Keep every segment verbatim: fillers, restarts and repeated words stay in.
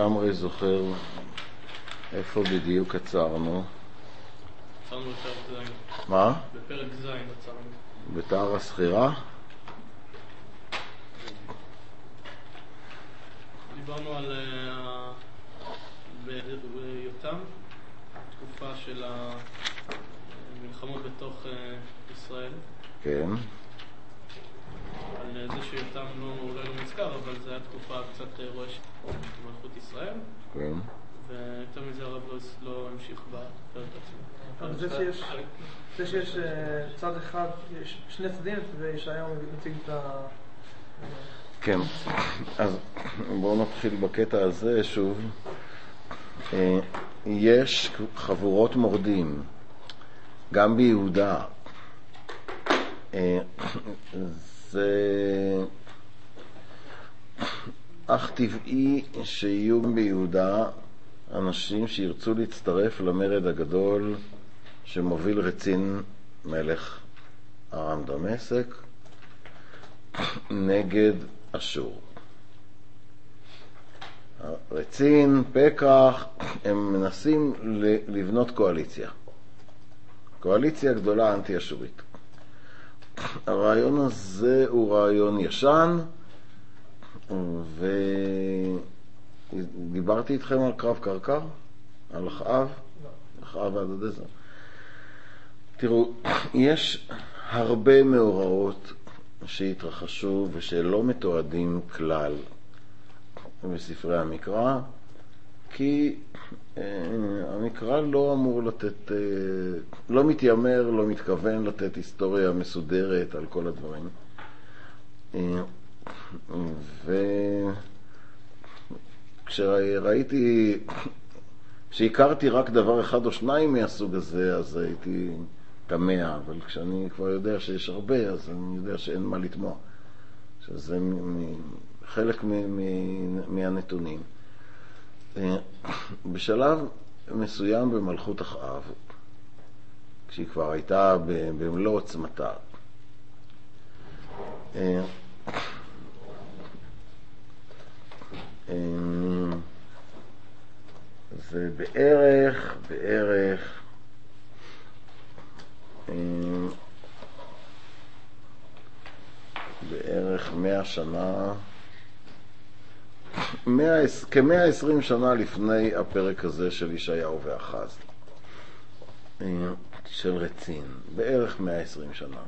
לגמרי זוכר איפה בדיוק עצרנו. עצרנו בפרק זין. מה? בפרק זין עצרנו. בתאר הסחירה? דיברנו על ביותם, תקופה של המלחמות בתוך ישראל. כן. על זה שיותם לא, אולי לא מוזכר, אבל זו הייתה תקופה קצת רועשת במלכות ישראל. כן. ויותר מזה הרב לא, לא המשיך בפרק עצמו. אבל זה שיש, זה שיש צד אחד, יש שני צדדים, וישעיהו מציג את ה... כן, אז בואו נתחיל בקטע הזה שוב. יש חבורות מורדים, גם ביהודה. זה אך טבעי שיהיו ביהודה אנשים שירצו להצטרף למרד הגדול שמוביל רצין מלך ארם דמשק נגד אשור. רצין, פקח, הם מנסים לבנות קואליציה. קואליציה גדולה אנטי-אשורית. הרעיון הזה הוא רעיון ישן, ודיברתי איתכם על קרב קרקר, על אחאב, אחאב והדדעזר. תראו, יש הרבה מאורעות שהתרחשו ושלא מתועדים כלל בספרי המקרא, כי אה, המקרא לא אמור לתת, אה, לא מתיימר, לא מתכוון לתת היסטוריה מסודרת על כל הדברים. אה, וכשראיתי, כשהכרתי רק דבר אחד או שניים מהסוג הזה, אז הייתי תמה, אבל כשאני כבר יודע שיש הרבה, אז אני יודע שאין מה לתמוע. שזה חלק מהנתונים. בשלב מסוים במלכות אחאב, כשהיא כבר הייתה במלוא עוצמתה, זה בערך, בערך, בערך מאה שנה, כ-מאה ועשרים שנה לפני הפרק הזה של ישעיהו ואחז, של רצין, בערך מאה ועשרים שנה.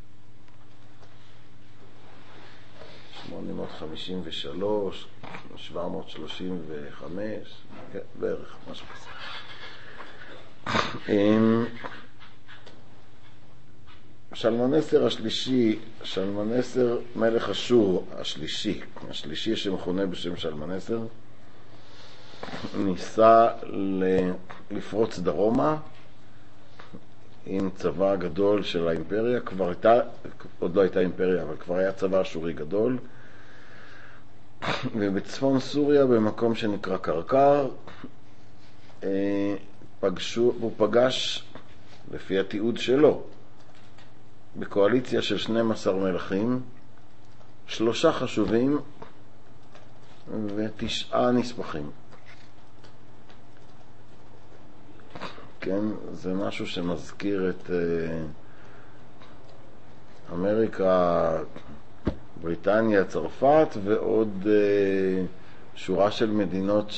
שמונה מאות חמישים ושלוש, שבע מאות שלושים וחמש, בערך, משהו כזה. שלמנסר השלישי, שלמנסר מלך אשור השלישי, השלישי שמכונה בשם שלמנסר, ניסה לפרוץ דרומה עם צבא גדול של האימפריה. כבר הייתה, עוד לא הייתה אימפריה, אבל כבר היה צבא אשורי גדול, ובצפון סוריה במקום שנקרא קרקר פגשו, הוא פגש לפי התיעוד שלו בקואליציה של שנים עשר מלכים, שלושה חשובים ותשעה נספחים. כן, זה משהו שמזכיר את uh, אמריקה, בריטניה, צרפת ועוד uh, שורה של מדינות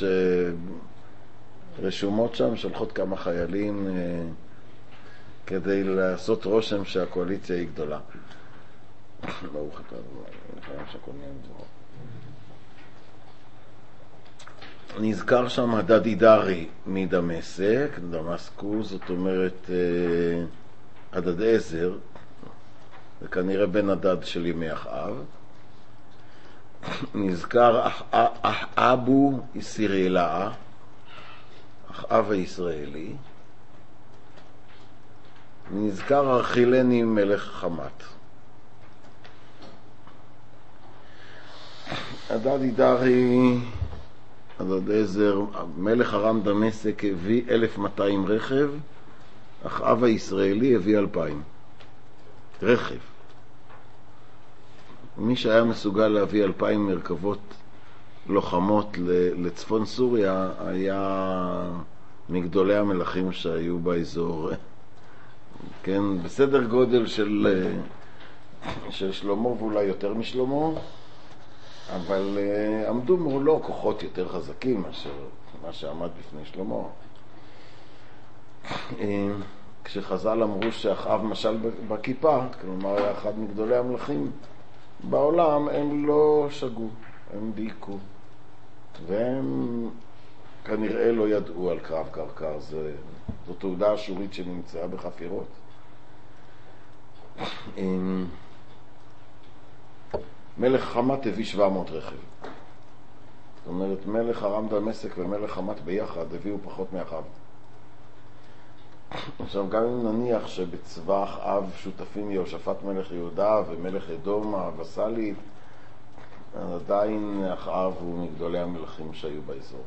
שרשומות שם, שולחות כמה חיילים uh, כדי לעשות רושם שהקואליציה היא גדולה. ברוך אתה, חייב שהכל נהיה מדברות. נזכר שם הדדידרי מדמשק, דמסקוס, זאת אומרת הדדעזר, זה כנראה בן הדד של ימי אחאב. נזכר אחאבו ישראלה, אחאב הישראלי. נזכר ארכילני מלך חמת. הדדידרי, הדדעזר, מלך ארם דמשק הביא אלף ומאתיים רכב, אחאב הישראלי הביא אלפיים רכב. מי שהיה מסוגל להביא אלפיים מרכבות לוחמות לצפון סוריה, היה מגדולי המלכים שהיו באזור, כן, בסדר גודל של, של שלמה ואולי יותר משלמה, אבל עמדו מולו כוחות יותר חזקים מאשר מה שעמד בפני שלמה. כשחז"ל אמרו שאחאב משל בכיפה, כלומר היה אחד מגדולי המלכים בעולם, הם לא שגו, הם דייקו, והם כנראה לא ידעו על קרב קרקר. זה, זו תעודה אשורית שנמצאה בחפירות. מלך חמת הביא שבע מאות רכב. זאת אומרת, מלך ארם דמשק ומלך חמת ביחד הביאו פחות מאחאב. עכשיו, גם אם נניח שבצבא אחאב שותפים יהושפט מלך יהודה ומלך אדום הווסלית, עדיין אחאב הוא מגדולי המלכים שהיו באזור.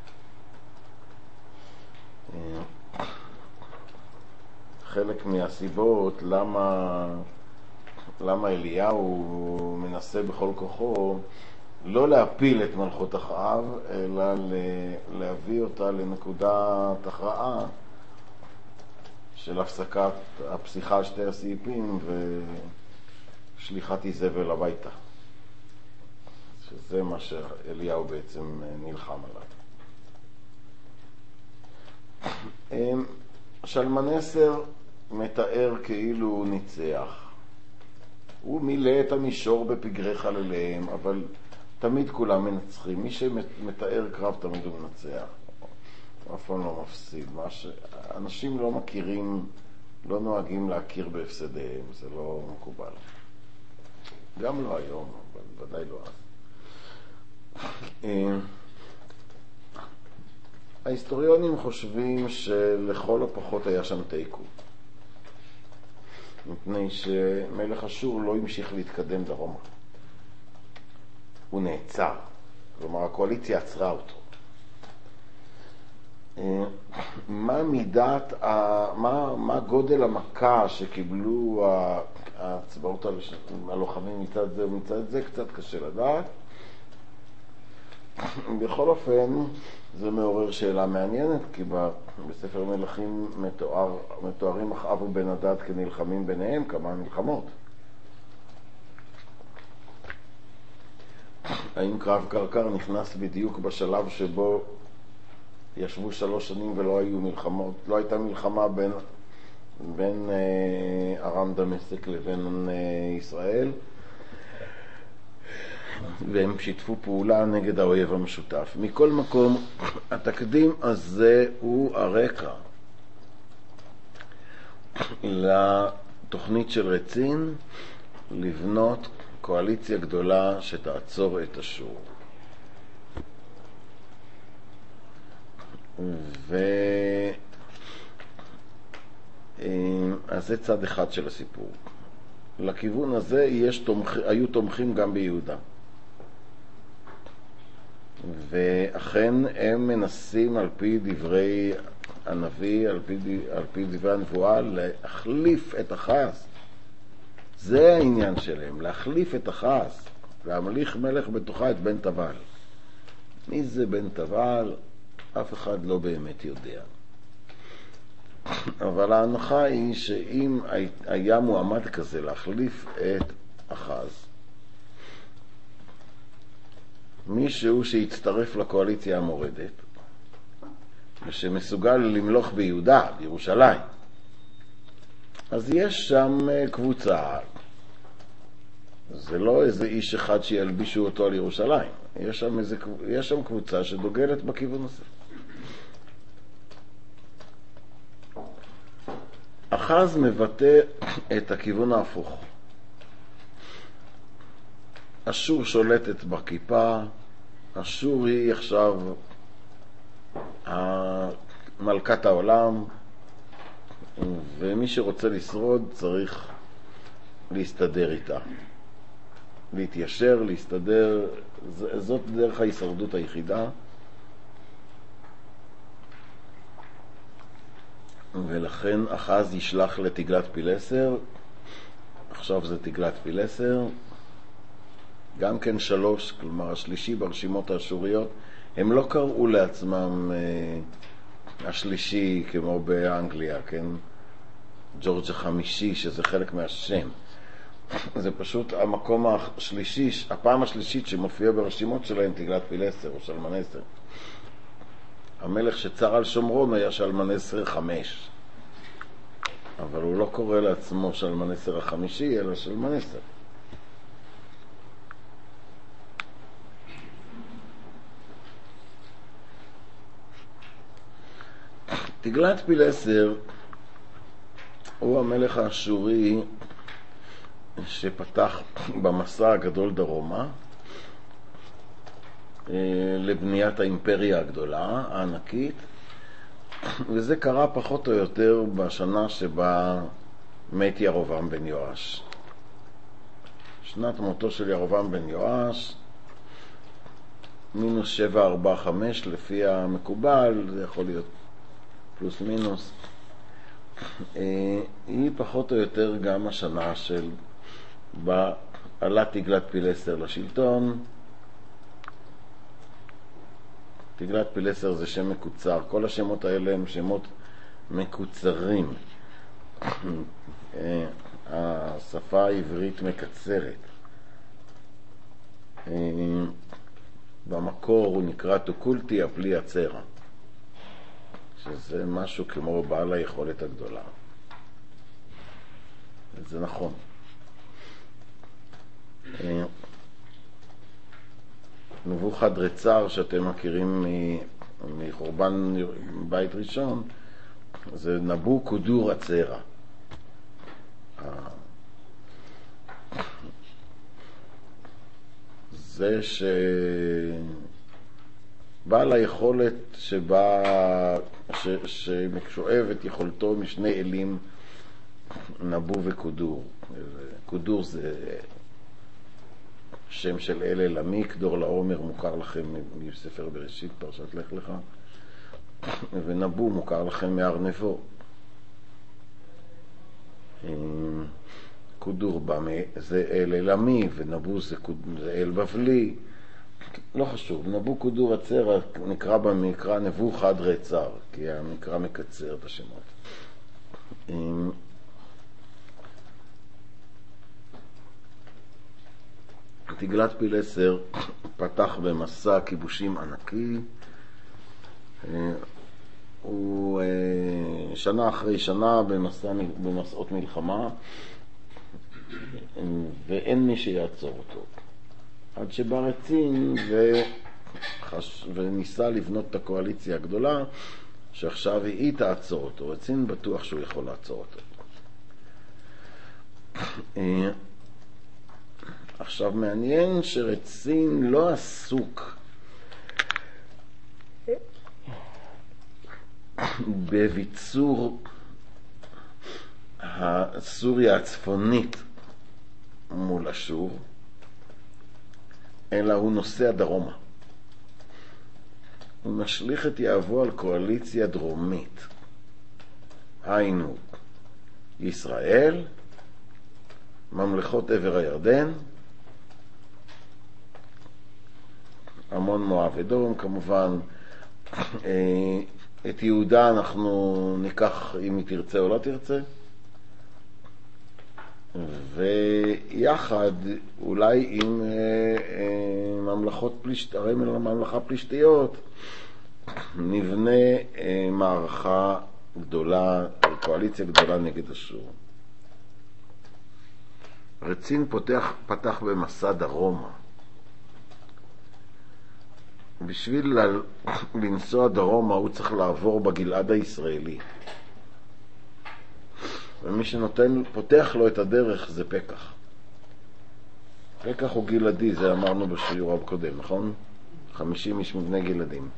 חלק מהסיבות למה, למה אליהו מנסה בכל כוחו לא להפיל את מלכות אחאב, אלא להביא אותה לנקודת הכרעה של הפסקת הפסיכה על שתי הסעיפים ושליחת איזבל הביתה, שזה מה שאליהו בעצם נלחם עליו. שלמנסר מתאר כאילו הוא ניצח, הוא מילא את המישור בפגרי חלליהם, אבל תמיד כולם מנצחים. מי שמתאר קרב תמיד הוא מנצח, אף פעם לא מפסיד. מה ש... אנשים לא מכירים, לא נוהגים להכיר בהפסדיהם, זה לא מקובל. גם לא היום, אבל ודאי לא אז. ההיסטוריונים חושבים שלכל הפחות היה שם תיקו, מפני שמלך אשור לא המשיך להתקדם דרומה. הוא נעצר, כלומר הקואליציה עצרה אותו. מה מידת, מה, מה גודל המכה שקיבלו הצבאות הלוחמים מצד זה ומצד זה, קצת קשה לדעת. בכל אופן, זה מעורר שאלה מעניינת, כי בספר מלכים מתואר, מתוארים אחאב ובן הדד כנלחמים ביניהם כמה מלחמות. האם קרב קרקר נכנס בדיוק בשלב שבו ישבו שלוש שנים ולא היו מלחמות, לא הייתה מלחמה בין, בין אה, ארם דמשק לבין אה, ישראל, והם שיתפו פעולה נגד האויב המשותף. מכל מקום, התקדים הזה הוא הרקע לתוכנית של רצין לבנות קואליציה גדולה שתעצור את אשור. ו... אז זה צד אחד של הסיפור. לכיוון הזה יש תומכ... היו תומכים גם ביהודה. ואכן הם מנסים על פי דברי הנביא, על פי, על פי דברי הנבואה, להחליף את אחז. זה העניין שלהם, להחליף את אחז, להמליך מלך בתוכה את בן תבל. מי זה בן תבל? אף אחד לא באמת יודע. אבל ההנחה היא שאם היה מועמד כזה להחליף את אחז, מישהו שיצטרף לקואליציה המורדת ושמסוגל למלוך ביהודה, בירושלים, אז יש שם קבוצה. זה לא איזה איש אחד שילבישו אותו על ירושלים, יש שם, איזה, יש שם קבוצה שדוגלת בכיוון הזה. אחז מבטא את הכיוון ההפוך. אשור שולטת בכיפה, אשור היא עכשיו מלכת העולם, ומי שרוצה לשרוד צריך להסתדר איתה, להתיישר, להסתדר. זאת דרך ההישרדות היחידה. ולכן אחז ישלח לתגלת פילסר. עכשיו זה תגלת פילסר, גם כן שלוש, כלומר השלישי ברשימות האשוריות, הם לא קראו לעצמם אה, השלישי כמו באנגליה, כן? ג'ורג' החמישי, שזה חלק מהשם. זה פשוט המקום השלישי, הפעם השלישית שמופיע ברשימות שלהם, תגלת פילסר או שלמנסר. המלך שצר על שומרון היה שלמנסר חמש, אבל הוא לא קורא לעצמו שלמנסר החמישי, אלא שלמנסר. תגלת פילסר הוא המלך האשורי שפתח במסע הגדול דרומה לבניית האימפריה הגדולה, הענקית, וזה קרה פחות או יותר בשנה שבה מת ירובעם בן יואש. שנת מותו של ירובעם בן יואש, מינוס שבע, ארבע, חמש, לפי המקובל, זה יכול להיות פלוס מינוס. היא פחות או יותר גם השנה של בה עלה תגלת פילסר לשלטון. תגלת פילסר זה שם מקוצר, כל השמות האלה הם שמות מקוצרים. השפה העברית מקצרת. במקור הוא נקרא תוקולטי הפלי הצרה, שזה משהו כמו בעל היכולת הגדולה. זה נכון. נבוכדרצר שאתם מכירים מחורבן בית ראשון, זה נבוכדנצר. זה שבעל היכולת שבא ש... ששואב את יכולתו משני אלים, נבו וקודור. קודור זה שם של אל אלמי, קדור לעומר מוכר לכם מספר בראשית, פרשת לך לך, ונבו מוכר לכם מהר נבו. קודור זה אל אלמי, ונבו זה, זה אל בבלי, לא חשוב. נבוכדנצר נקרא במקרא נבוכדרצר, כי המקרא מקצר את השמות. תגלת פילסר פתח במסע כיבושים ענקי. הוא שנה אחרי שנה במסע, במסעות מלחמה, ואין מי שיעצור אותו. עד שבא רצין וחש... וניסה לבנות את הקואליציה הגדולה, שעכשיו היא תעצור אותו. רצין בטוח שהוא יכול לעצור אותו. עכשיו מעניין שרצין לא עסוק בביצור הסוריה הצפונית מול אשור, אלא הוא נוסע דרומה. הוא משליך את יהבו על קואליציה דרומית. היינו ישראל, ממלכות עבר הירדן, המון מואב אדום כמובן. את יהודה אנחנו ניקח אם היא תרצה או לא תרצה, ויחד אולי עם ממלכות פלישת, הרי ממלכה פלישתיות, נבנה מערכה גדולה, קואליציה גדולה נגד אשור. רצין פותח, פתח במסע דרומה. בשביל לנסוע דרומה הוא צריך לעבור בגלעד הישראלי, ומי שנותן, פותח לו את הדרך זה פקח. פקח הוא גלעדי, זה אמרנו בשיעור הקודם, נכון? חמישים איש מבני גלעדים.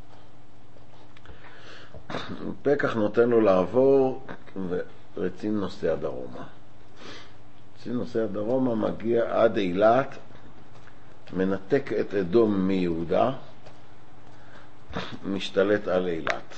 פקח נותן לו לעבור, ורצין נוסע דרומה. רצין נוסע דרומה, מגיע עד אילת, מנתק את אדום מיהודה, משתלט על אילת.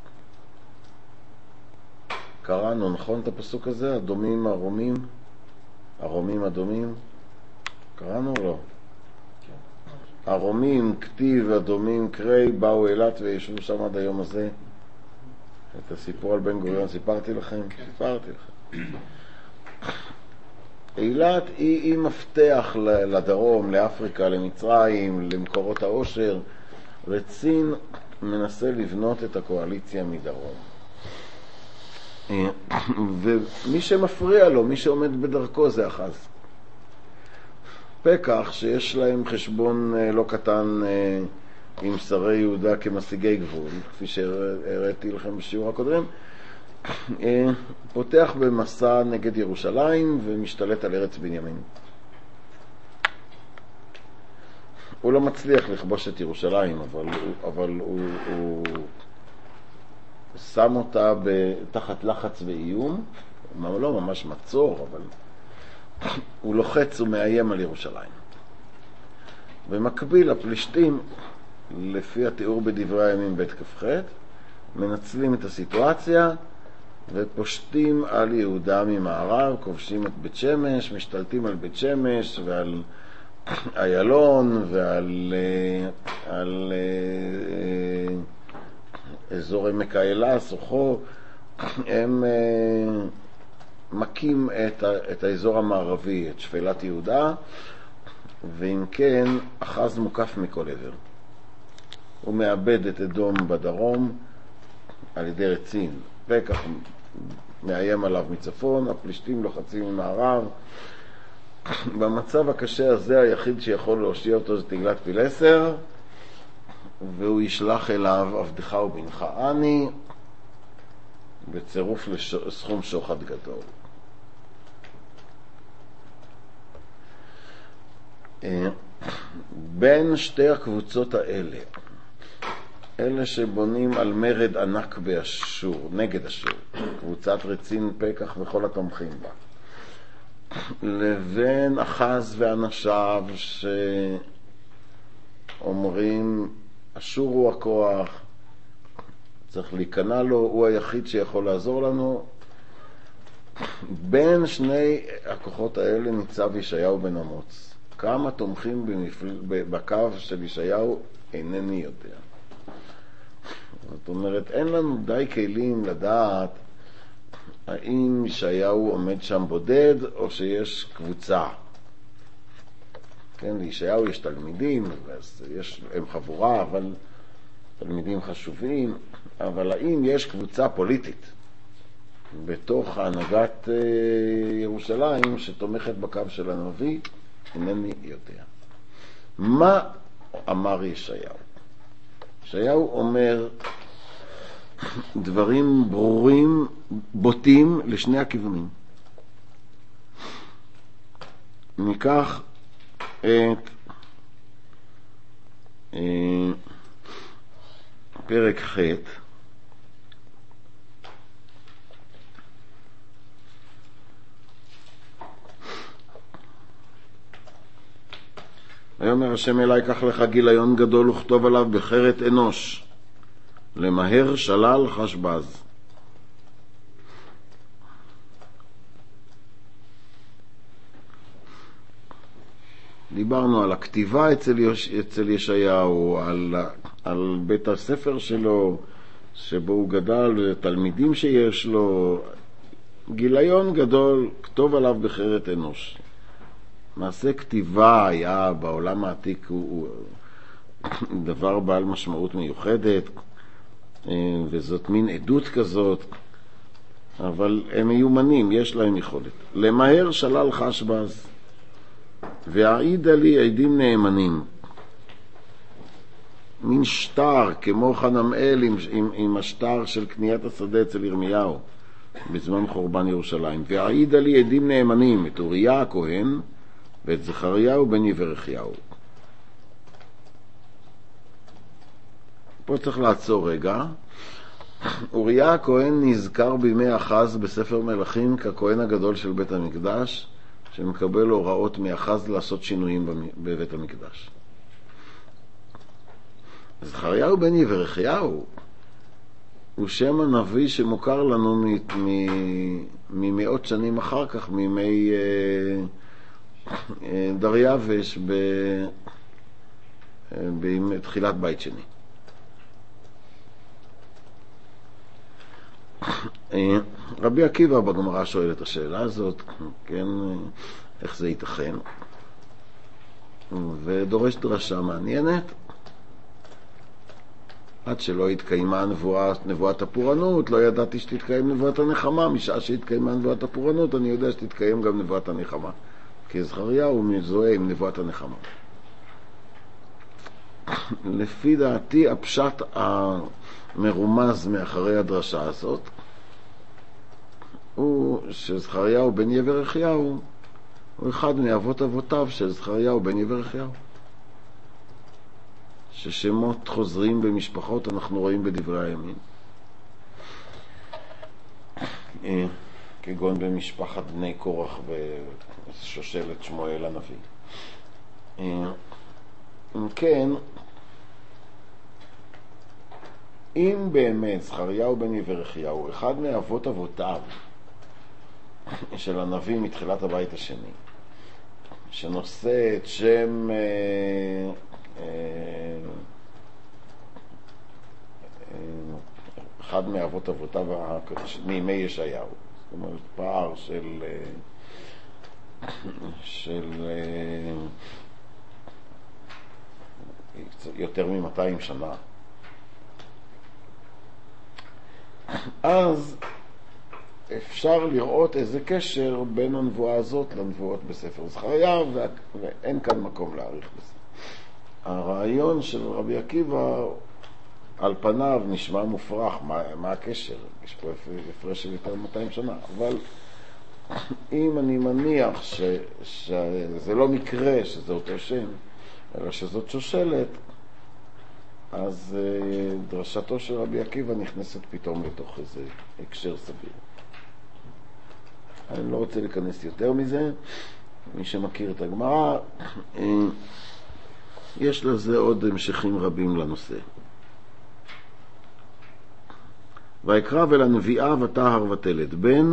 קראנו, נכון, את הפסוק הזה? אדומים הרומים, הרומים אדומים, קראנו לו? הרומים, כתיב, אדומים, קרי, באו אילת וישבו שם עד היום הזה. את הסיפור על בן גוריון סיפרתי לכם? כן. סיפרתי לכם. אילת היא, היא מפתח לדרום, לאפריקה, למצרים, למקורות העושר, וצין מנסה לבנות את הקואליציה מדרום. ומי שמפריע לו, מי שעומד בדרכו זה אחז. פקח שיש להם חשבון לא קטן עם שרי יהודה כמשיגי גבול, כפי שהראיתי לכם בשיעור הקודם, פותח במסע נגד ירושלים ומשתלט על ארץ בנימין. הוא לא מצליח לכבוש את ירושלים, אבל, אבל הוא, הוא שם אותה תחת לחץ ואיום, לא ממש מצור, אבל הוא לוחץ ומאיים על ירושלים. במקביל הפלישתים, לפי התיאור בדברי הימים בית כ"ח, מנצלים את הסיטואציה ופושטים על יהודה ממערב, כובשים את בית שמש, משתלטים על בית שמש ועל איילון ועל על, אזור עמק האלה, סוחו. הם מקים את, את האזור המערבי, את שפלת יהודה, ואם כן, אחז מוקף מכל עבר. הוא מאבד את אדום בדרום על ידי רצין. פקח מאיים עליו מצפון, הפלישתים לוחצים ממערב. במצב הקשה הזה היחיד שיכול להושיע אותו זה תגלת פילסר, והוא ישלח אליו עבדך ובנך אני, בצירוף לסכום שוחד גדול. בין שתי הקבוצות האלה, אלה שבונים על מרד ענק באשור, נגד אשור, קבוצת רצין פקח וכל התומכים בה, לבין אחז ואנשיו שאומרים אשור הוא הכוח, צריך להיכנע לו, הוא היחיד שיכול לעזור לנו. בין שני הכוחות האלה ניצב ישעיהו בן אמוץ. כמה תומכים במפל... בקו של ישעיהו אינני יודע. זאת אומרת, אין לנו די כלים לדעת האם ישעיהו עומד שם בודד או שיש קבוצה. כן, לישעיהו יש תלמידים, יש, הם חבורה, אבל תלמידים חשובים, אבל האם יש קבוצה פוליטית בתוך ההנהגת ירושלים שתומכת בקו של הנביא? אינני יודע. מה אמר ישעיהו? ישעיהו אומר דברים ברורים, בוטים לשני הכיוונים. ניקח את אה, פרק ח' ויאמר השם אלי, קח לך גיליון גדול וכתוב עליו בחרת אנוש, למהר שלל חשבז. דיברנו על הכתיבה אצל, יש, אצל ישעיהו, על, על בית הספר שלו שבו הוא גדל, תלמידים שיש לו, גיליון גדול, כתוב עליו בחרת אנוש. מעשה כתיבה היה בעולם העתיק הוא, הוא דבר בעל משמעות מיוחדת, וזאת מין עדות כזאת, אבל הם מיומנים, יש להם יכולת. למהר שלל חשבז והעידה לי עדים נאמנים, מין שטר כמו חנמאל עם, עם, עם השטר של קניית השדה אצל ירמיהו בזמן חורבן ירושלים. והעידה לי עדים נאמנים, את אוריה הכהן ואת זכריהו בן יברכיהו. פה צריך לעצור רגע. אוריה הכהן נזכר בימי אחז בספר מלכים ככהן הגדול של בית המקדש, שמקבל הוראות מאחז לעשות שינויים בבית המקדש. זכריהו בן יברכיהו הוא שם הנביא שמוכר לנו ממאות שנים אחר כך, מימי דריווש בתחילת בית שני. רבי עקיבא בגמרא שואל את השאלה הזאת, כן, איך זה ייתכן, ודורש דרשה מעניינת. עד שלא התקיימה נבואה, נבואת הפורענות, לא ידעתי שתתקיים נבואת הנחמה. משעה שהתקיימה נבואת הפורענות, אני יודע שתתקיים גם נבואת הנחמה, כי זכריהו מזוהה עם נבואת הנחמה. לפי דעתי הפשט המרומז מאחרי הדרשה הזאת הוא שזכריהו בן יברכיהו הוא אחד מאבות אבותיו של זכריהו בן יברכיהו, ששמות חוזרים במשפחות אנחנו רואים בדברי הימים, כגון במשפחת בני קורח ושושלת שמואל הנביא. אם כן, אם באמת זכריהו בן יברכיהו אחד מאבות אבותיו של הנביא מתחילת הבית השני, שנושא את שם אה, אה, אחד מאבות אבותיו מימי ישעיהו, זאת אומרת פער של של יותר מ-מאתיים שנה, אז אפשר לראות איזה קשר בין הנבואה הזאת לנבואות בספר זכריה, ואין כאן מקום להעריך בזה. הרעיון של רבי עקיבא על פניו נשמע מופרך, מה, מה הקשר? יש פה הפרש של יותר מאתיים שנה, אבל אם אני מניח ש, שזה לא מקרה שזה אותו שם, אלא שזאת שושלת, אז דרשתו של רבי עקיבא נכנסת פתאום לתוך איזה הקשר סביר. אני לא רוצה להיכנס יותר מזה. מי שמכיר את הגמרא, יש לזה עוד המשכים רבים לנושא. ויקרא ולנביאה ותהר ותלד בן.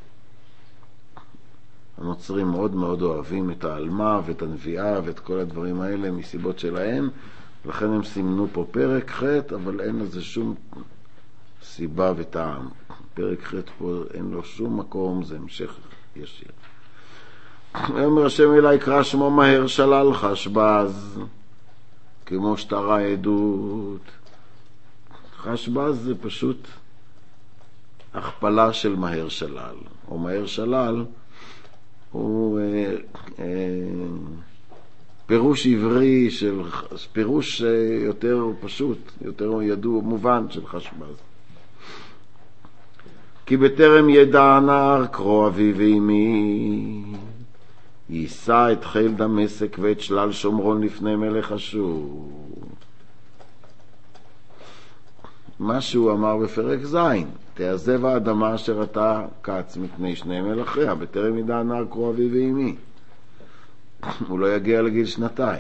הנוצרים מאוד מאוד אוהבים את העלמה ואת הנביאה ואת כל הדברים האלה מסיבות שלהם, לכן הם סימנו פה פרק ח', אבל אין לזה שום סיבה וטעם. פרק ח' פה אין לו שום מקום, זה המשך ישיר. ואומר השם אלי קרא שמו מהר שלל חשבז, כמו שתרא עדות. חשבז זה פשוט הכפלה של מהר שלל, או מהר שלל הוא אה, אה, פירוש עברי של, פירוש יותר פשוט, יותר ידוע, מובן של חשבז. כי בטרם ידע הנער קרוא אבי ואמי, יישא את חיל דמשק ואת שלל שומרון לפני מלך אשור. מה שהוא אמר בפרק זין, תעזב האדמה אשר אתה קץ מפני שני מלכיה, בטרם ידע הנער קרוא אבי ואמי. הוא לא יגיע לגיל שנתיים.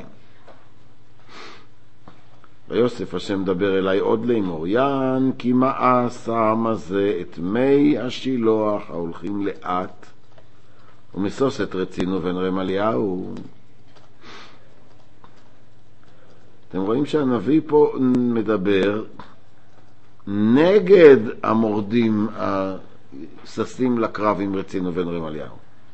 ויוסף השם דבר אליי עוד לאמור, יען כי מאס העם הזה את מי השילוח ההולכים לאט, ומסוס את רצינו בן רמליהו. אתם רואים שהנביא פה מדבר נגד המורדים הססים לקרב עם רצינו בן רמליהו.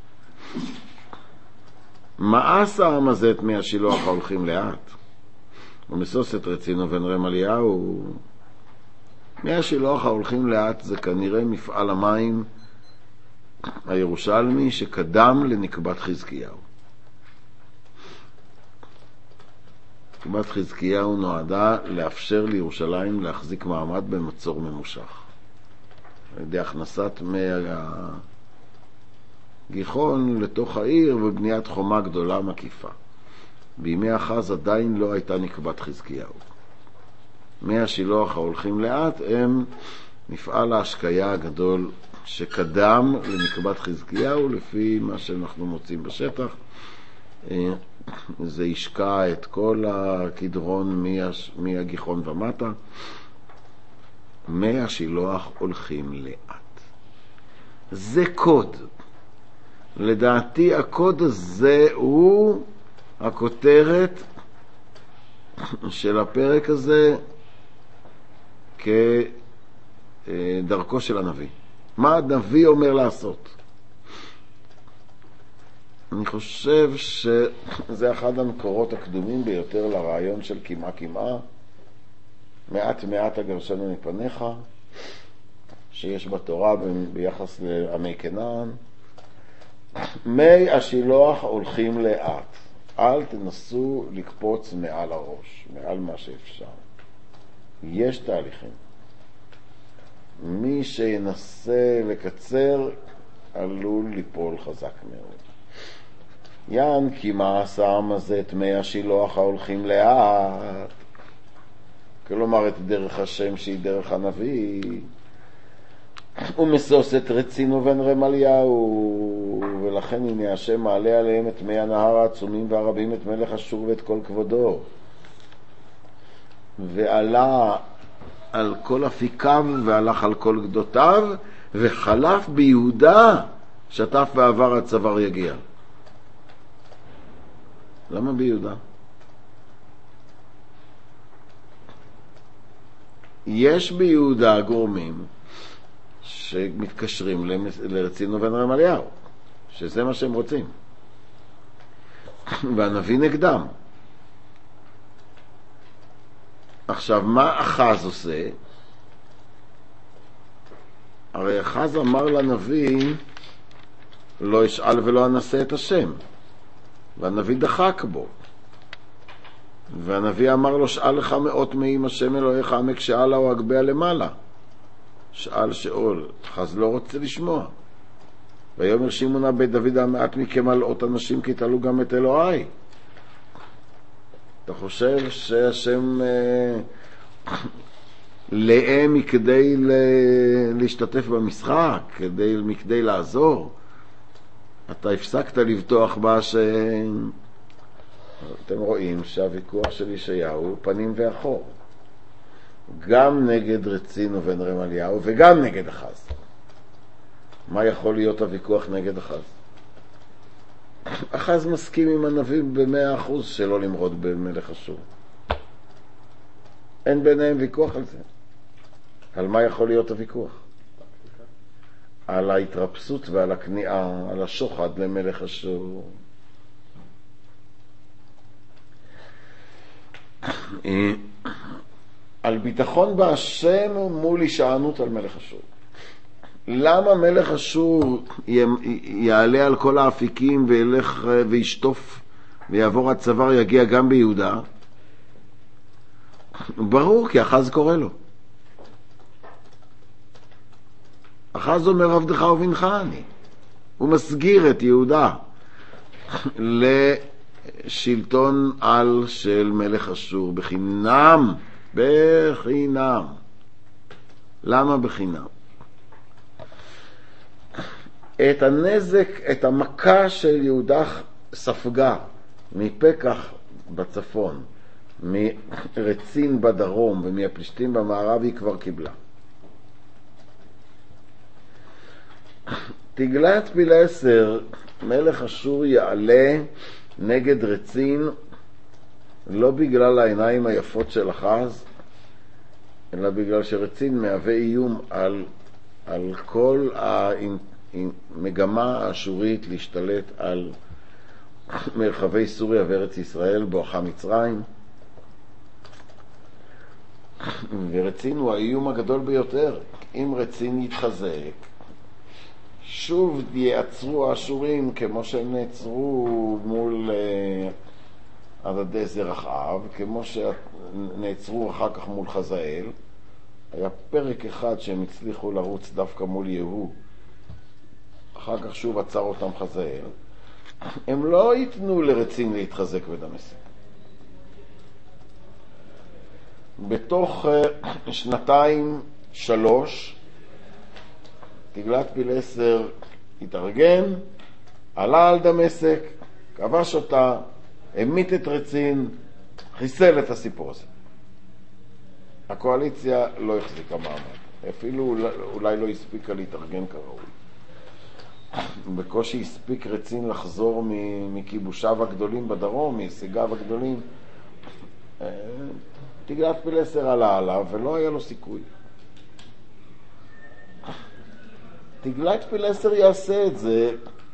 מאס העם הזה את מי השילוח ההולכים לאט, ומסוס את רצינו בן רמליהו. מי השילוח ההולכים לאט זה כנראה מפעל המים הירושלמי שקדם לנקבת חזקיהו. נקבת חזקיהו נועדה לאפשר לירושלים להחזיק מעמד במצור ממושך על ידי הכנסת מי הגיחון לתוך העיר ובניית חומה גדולה מקיפה. בימי אחז עדיין לא הייתה נקבת חזקיהו. מי השילוח ההולכים לאט הם מפעל ההשקיה הגדול שקדם לנקבת חזקיהו, לפי מה שאנחנו מוצאים בשטח. זה השקע את כל הכדרון מהגיחון ומטה, מי השילוח הולכים לאט. זה קוד. לדעתי הקוד הזה הוא הכותרת של הפרק הזה כדרכו של הנביא. מה הנביא אומר לעשות? אני חושב שזה אחד המקורות הקדומים ביותר לרעיון של כמעה כמעה, מעט מעט הגרשנו מפניך, שיש בתורה ביחס לעמי כנען. מי השילוח הולכים לאט. אל תנסו לקפוץ מעל הראש, מעל מה שאפשר. יש תהליכים. מי שינסה לקצר עלול ליפול חזק מאוד. יען כי מעשה הזה את מי השילוח ההולכים לאט. כלומר את דרך השם שהיא דרך הנביא. ומסוס את רצינו בן רמליהו, ולכן הנה השם מעלה עליהם את מי הנהר העצומים והרבים, את מלך אשור ואת כל כבודו, ועלה על כל אפיקיו והלך על כל גדותיו, וחלף ביהודה שטף בעבר עד צוואר יגיע. למה ביהודה? יש ביהודה גורמים שמתקשרים לרצינו בן רמליהו, שזה מה שהם רוצים, והנביא נגדם. עכשיו, מה אחז עושה? הרי אחז אמר לנביא לא אשאל ולא אנסה את השם, והנביא דחק בו, והנביא אמר לו שאל לך מאות מאים השם אלוהיך עמק שאלה או אגביה למעלה. שאל שאול, אחז לא רוצה לשמוע. ויאמר שמעון בית דוד המעט מכם מלאות אנשים כי תעלו גם את אלוהי. אתה חושב שהשם אה, להם כדי להשתתף במשחק, כדי, כדי לעזור? אתה הפסקת לבטוח בה ש... אתם רואים שהוויכוח של ישעיהו פנים ואחור. גם נגד רצינו בן רמליהו וגם נגד אחז. מה יכול להיות הוויכוח נגד אחז? אחז מסכים עם הנביא במאה אחוז שלא למרוד במלך אשור. אין ביניהם ויכוח על זה. על מה יכול להיות הוויכוח? על ההתרפסות ועל הכניעה, על השוחד למלך אשור. על ביטחון בהשם מול הישענות על מלך אשור. למה מלך אשור יעלה על כל האפיקים וילך וישטוף ויעבור עד צוואר יגיע גם ביהודה? ברור, כי אחז קורא לו. אחז אומר עבדך ובנך אני. הוא מסגיר את יהודה לשלטון על של מלך אשור בחינם. בחינם. למה בחינם? את הנזק, את המכה של יהודה ספגה מפקח בצפון, מרצין בדרום ומהפלישתים במערב היא כבר קיבלה. תגלת פילסר, מלך אשור יעלה נגד רצין לא בגלל העיניים היפות של אחז, אלא בגלל שרצין מהווה איום על, על כל המגמה האשורית להשתלט על מרחבי סוריה וארץ ישראל בואכה מצרים. ורצין הוא האיום הגדול ביותר. אם רצין יתחזק, שוב יעצרו האשורים כמו שהם נעצרו מול עדדי זרח אב, כמו שנעצרו אחר כך מול חזאל. היה פרק אחד שהם הצליחו לרוץ דווקא מול יהוא, אחר כך שוב עצר אותם חזאל. הם לא ייתנו לרצין להתחזק בדמשק. בתוך שנתיים שלוש תגלת פילסר התארגן, עלה על דמשק, כבש אותה, המית את רצין, חיסל את הסיפור הזה. הקואליציה לא החזיקה מעמד. אפילו אולי, אולי לא הספיקה להתארגן כראוי. בקושי הספיק רצין לחזור מכיבושיו הגדולים בדרום, מהישגיו הגדולים. תגלת פילסר עלה עליו ולא היה לו סיכוי. תגלת פילסר יעשה את זה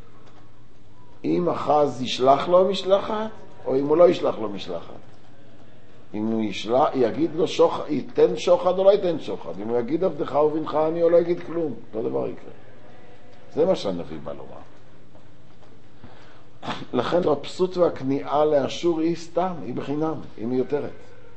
אם אחז ישלח לו משלחת או אם הוא לא ישלח לו משלחת. אם הוא ישלח, יגיד לו שוחד, ייתן שוחד או לא ייתן שוחד. אם הוא יגיד עבדך ובנך אני או לא יגיד כלום, אותו דבר יקרה. זה מה שהנביא בא לומר. לכן הפסות והכניעה לאשור היא סתם, היא בחינם, היא מיותרת.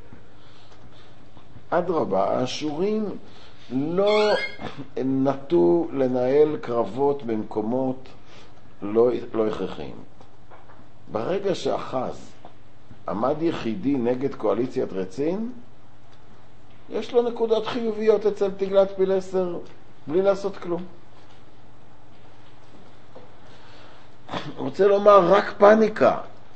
אדרבה, האשורים לא נטו לנהל קרבות במקומות לא, לא הכרחיים. ברגע שאחז עמד יחידי נגד קואליציית רצין, יש לו נקודות חיוביות אצל תגלת פילסר בלי לעשות כלום. רוצה לומר, רק פניקה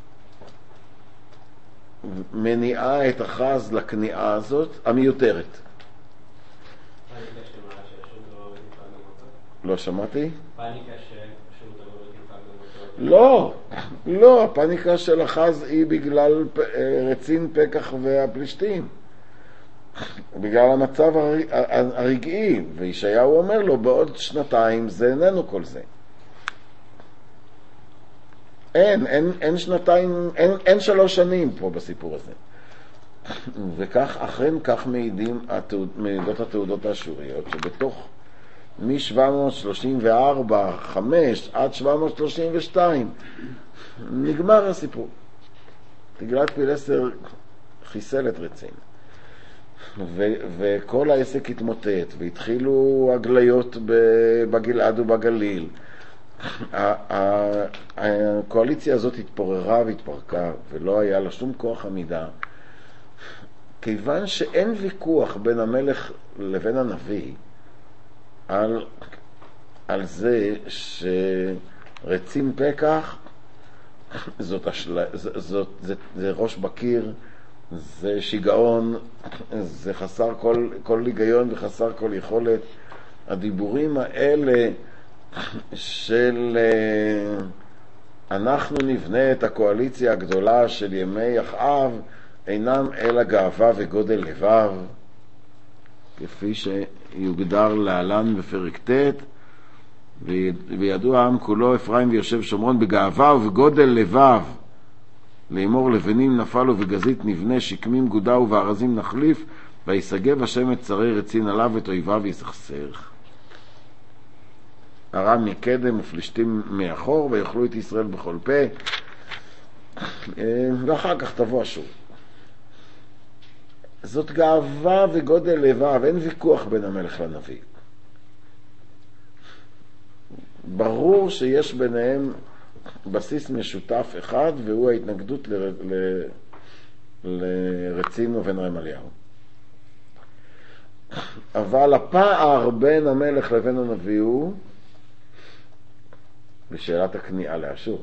מניעה את אחז לכניעה הזאת המיותרת. פניקה שמה שהשעות לא עובד יפעל גם אותו? לא שמעתי? פניקה שהשעות לא עובד יפעל גם אותו? לא, לא, הפניקה של אחז היא בגלל רצין פקח והפלישתים. בגלל המצב הרגעי, וישעיהו אומר לו, בעוד שנתיים זה איננו כל זה. אין, אין, אין שנתיים, אין, אין שלוש שנים פה בסיפור הזה. וכך, אכן כך מעידים התעוד, מעידות התעודות האשוריות, שבתוך מ-שבע מאות שלושים וארבע, חמש עד שבע מאות שלושים ושתיים נגמר הסיפור. תגלת פילסר חיסל את רצין. ו- וכל העסק התמוטט, והתחילו הגליות בגלעד ובגליל. הקואליציה הזאת התפוררה והתפרקה, ולא היה לה שום כוח עמידה, כיוון שאין ויכוח בין המלך לבין הנביא על, על זה שרצין פקח זאת השל... זאת, זה, זה ראש בקיר, זה שיגעון, זה חסר כל, כל היגיון וחסר כל יכולת. הדיבורים האלה של אנחנו נבנה את הקואליציה הגדולה של ימי אחאב אינם אלא גאווה וגודל לבב, כפי שיוגדר להלן בפרק ט', וידוע העם כולו אפרים ויושב שומרון בגאווה ובגודל לבב, לאמור לבנים נפלו וגזית נבנה, שקמים גודה ובארזים נחליף, ויסגב השם את צרי רצין עליו ואת אויביו יסכסך. ארם מקדם ופלישתים מאחור, ויאכלו את ישראל בכל פה, ואחר כך תבוא אשור. זאת גאווה וגודל לבב, אין ויכוח בין המלך לנביא. ברור שיש ביניהם בסיס משותף אחד, והוא ההתנגדות ל... ל... לרצין ובן רמליהו. אבל הפער בין המלך לבין הנביא הוא בשאלת הכניעה לאשור,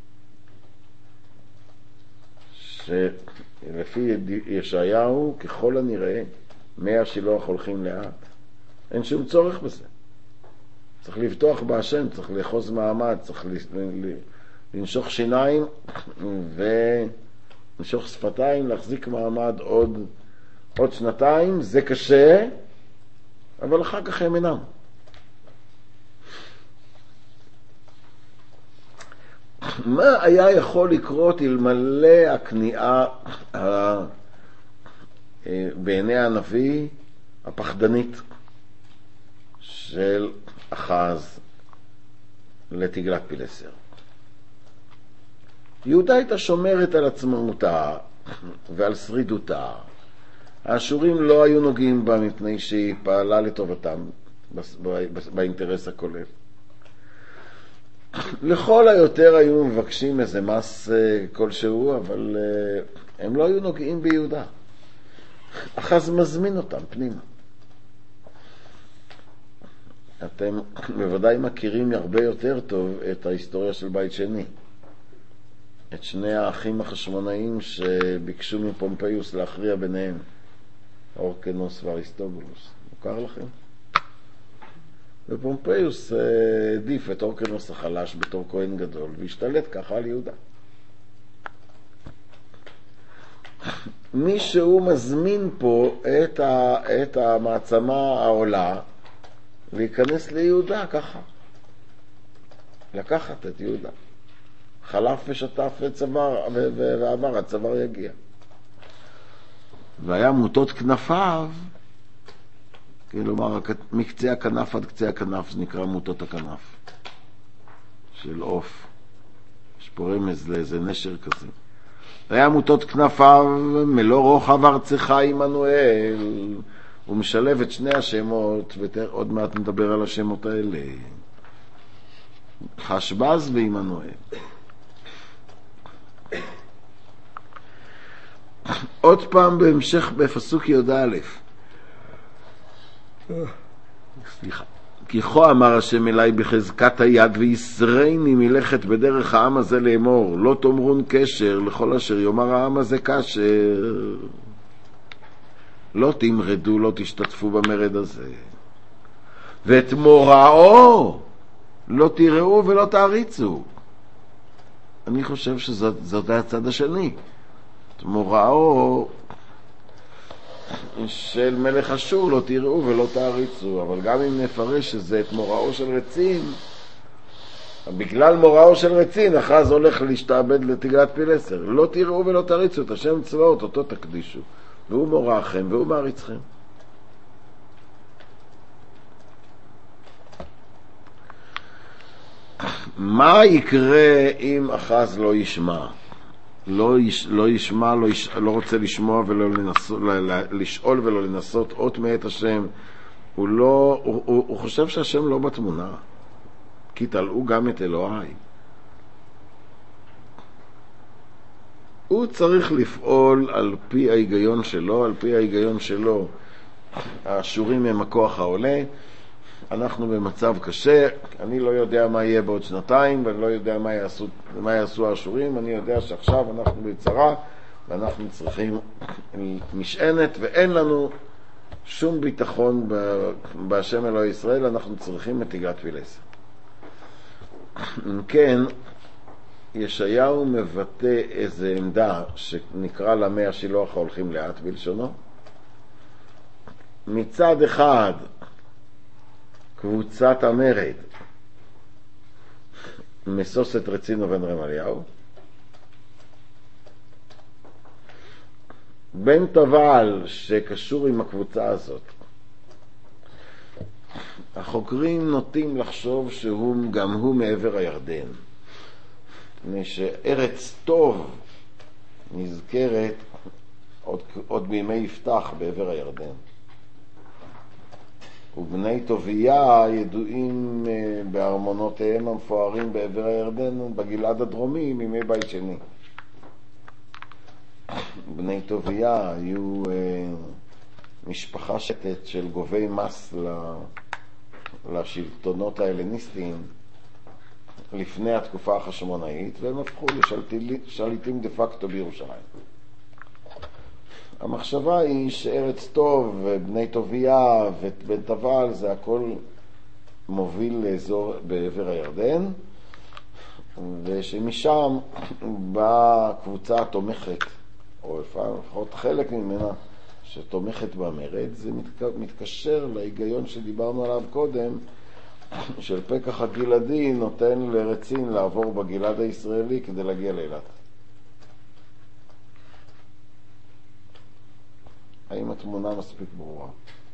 שלפי ישעיהו ככל הנראה מי השילוח הולכים לאט, אין שום צורך בזה. צריך לבטוח בהשם, צריך לאחוז מעמד, צריך לנשוך שיניים ולנשוך שפתיים, להחזיק מעמד עוד, עוד שנתיים. זה קשה, אבל אחר כך הם אינם. מה היה יכול לקרות אלמלא הכניעה בעיני הנביא הפחדנית של אחז לתגלת פילסר? יהודה הייתה שומרת על עצמאותה ועל שרידותה. האשורים לא היו נוגעים בה מפני שהיא פעלה לטובתם באינטרס הכולל. לכל היותר היו מבקשים איזה מס כלשהו, אבל הם לא היו נוגעים ביהודה. אחז מזמין אותם פנימה. אתם בוודאי מכירים הרבה יותר טוב את ההיסטוריה של בית שני. את שני האחים החשמונאים שביקשו מפומפיוס להכריע ביניהם. אורקנוס ואריסטובולוס. מוכר לכם? ופומפיוס העדיף את אורקנוס החלש בתור כהן גדול, והשתלט ככה על יהודה. מישהו מזמין פה את, ה, את המעצמה העולה להיכנס ליהודה ככה. לקחת את יהודה. חלף ושטף וצוואר, ועבר, הצוואר יגיע. והיה מוטות כנפיו, כלומר, מקצה הכנף עד קצה הכנף, זה נקרא מוטות הכנף של עוף. יש פה רמז לאיזה נשר כזה. היה מוטות כנפיו, מלוא רוחב ארצך עמנואל. הוא משלב את שני השמות, ועוד מעט נדבר על השמות האלה. חשבז ועמנואל. עוד פעם בהמשך בפסוק י"א. סליחה. כי כה אמר השם אליי בחזקת היד ויסרני מלכת בדרך העם הזה לאמור, לא תאמרון קשר לכל אשר יאמר העם הזה קשר. לא תמרדו, לא תשתתפו במרד הזה. ואת מוראו לא תראו ולא תעריצו. אני חושב שזאת הצד השני. את מוראו של מלך אשור לא תראו ולא תעריצו, אבל גם אם נפרש שזה את מוראו של רצין, בגלל מוראו של רצין אחז הולך להשתעבד לתגלת פילסר. לא תראו ולא תעריצו, את השם צבאות אותו תקדישו, והוא מוראכם והוא מעריצכם. מה יקרה אם אחז לא ישמע? לא, יש, לא ישמע, לא, יש, לא רוצה לשמוע ולא לנסות, לשאול ולא לנסות אות מאת השם. הוא, לא, הוא, הוא, הוא חושב שהשם לא בתמונה. כי תלאו גם את אלוהי. הוא צריך לפעול על פי ההיגיון שלו, על פי ההיגיון שלו. האשורים הם הכוח העולה. אנחנו במצב קשה, אני לא יודע מה יהיה בעוד שנתיים, ואני לא יודע מה יעשו, מה יעשו האשורים. אני יודע שעכשיו אנחנו בצרה, ואנחנו צריכים משענת, ואין לנו שום ביטחון בהשם אלוהי ישראל, אנחנו צריכים את תגלת פילסר. כן, ישעיהו מבטא איזו עמדה שנקרא לה מי השילוח ההולכים לאט בלשונו. מצד אחד, קבוצת המרד מסוסת רצין ובן רמליהו, בן טבל שקשור עם הקבוצה הזאת. החוקרים נוטים לחשוב שהוא גם הוא מעבר הירדן, מפני שארץ טוב נזכרת עוד, עוד בימי יפתח בעבר הירדן, ובני טוביה ידועים בארמונותיהם המפוארים בעבר הירדן בגלעד הדרומי מימי בית שני. בני טוביה היו משפחה שתת של גובי מס לשלטונות ההלניסטיים לפני התקופה החשמונאית, והם הפכו לשליטים דה פקטו בירושלים. המחשבה היא שארץ טוב ובני טוביה ובן טבל זה הכל מוביל לאזור בעבר הירדן, ושמשם באה קבוצה התומכת, או לפחות חלק ממנה שתומכת במרד. זה מתקשר להיגיון שדיברנו עליו קודם, של פקח הגלעדי נותן לרצין לעבור בגלעד הישראלי כדי להגיע לאילת. האם התמונה מספיק ברורה?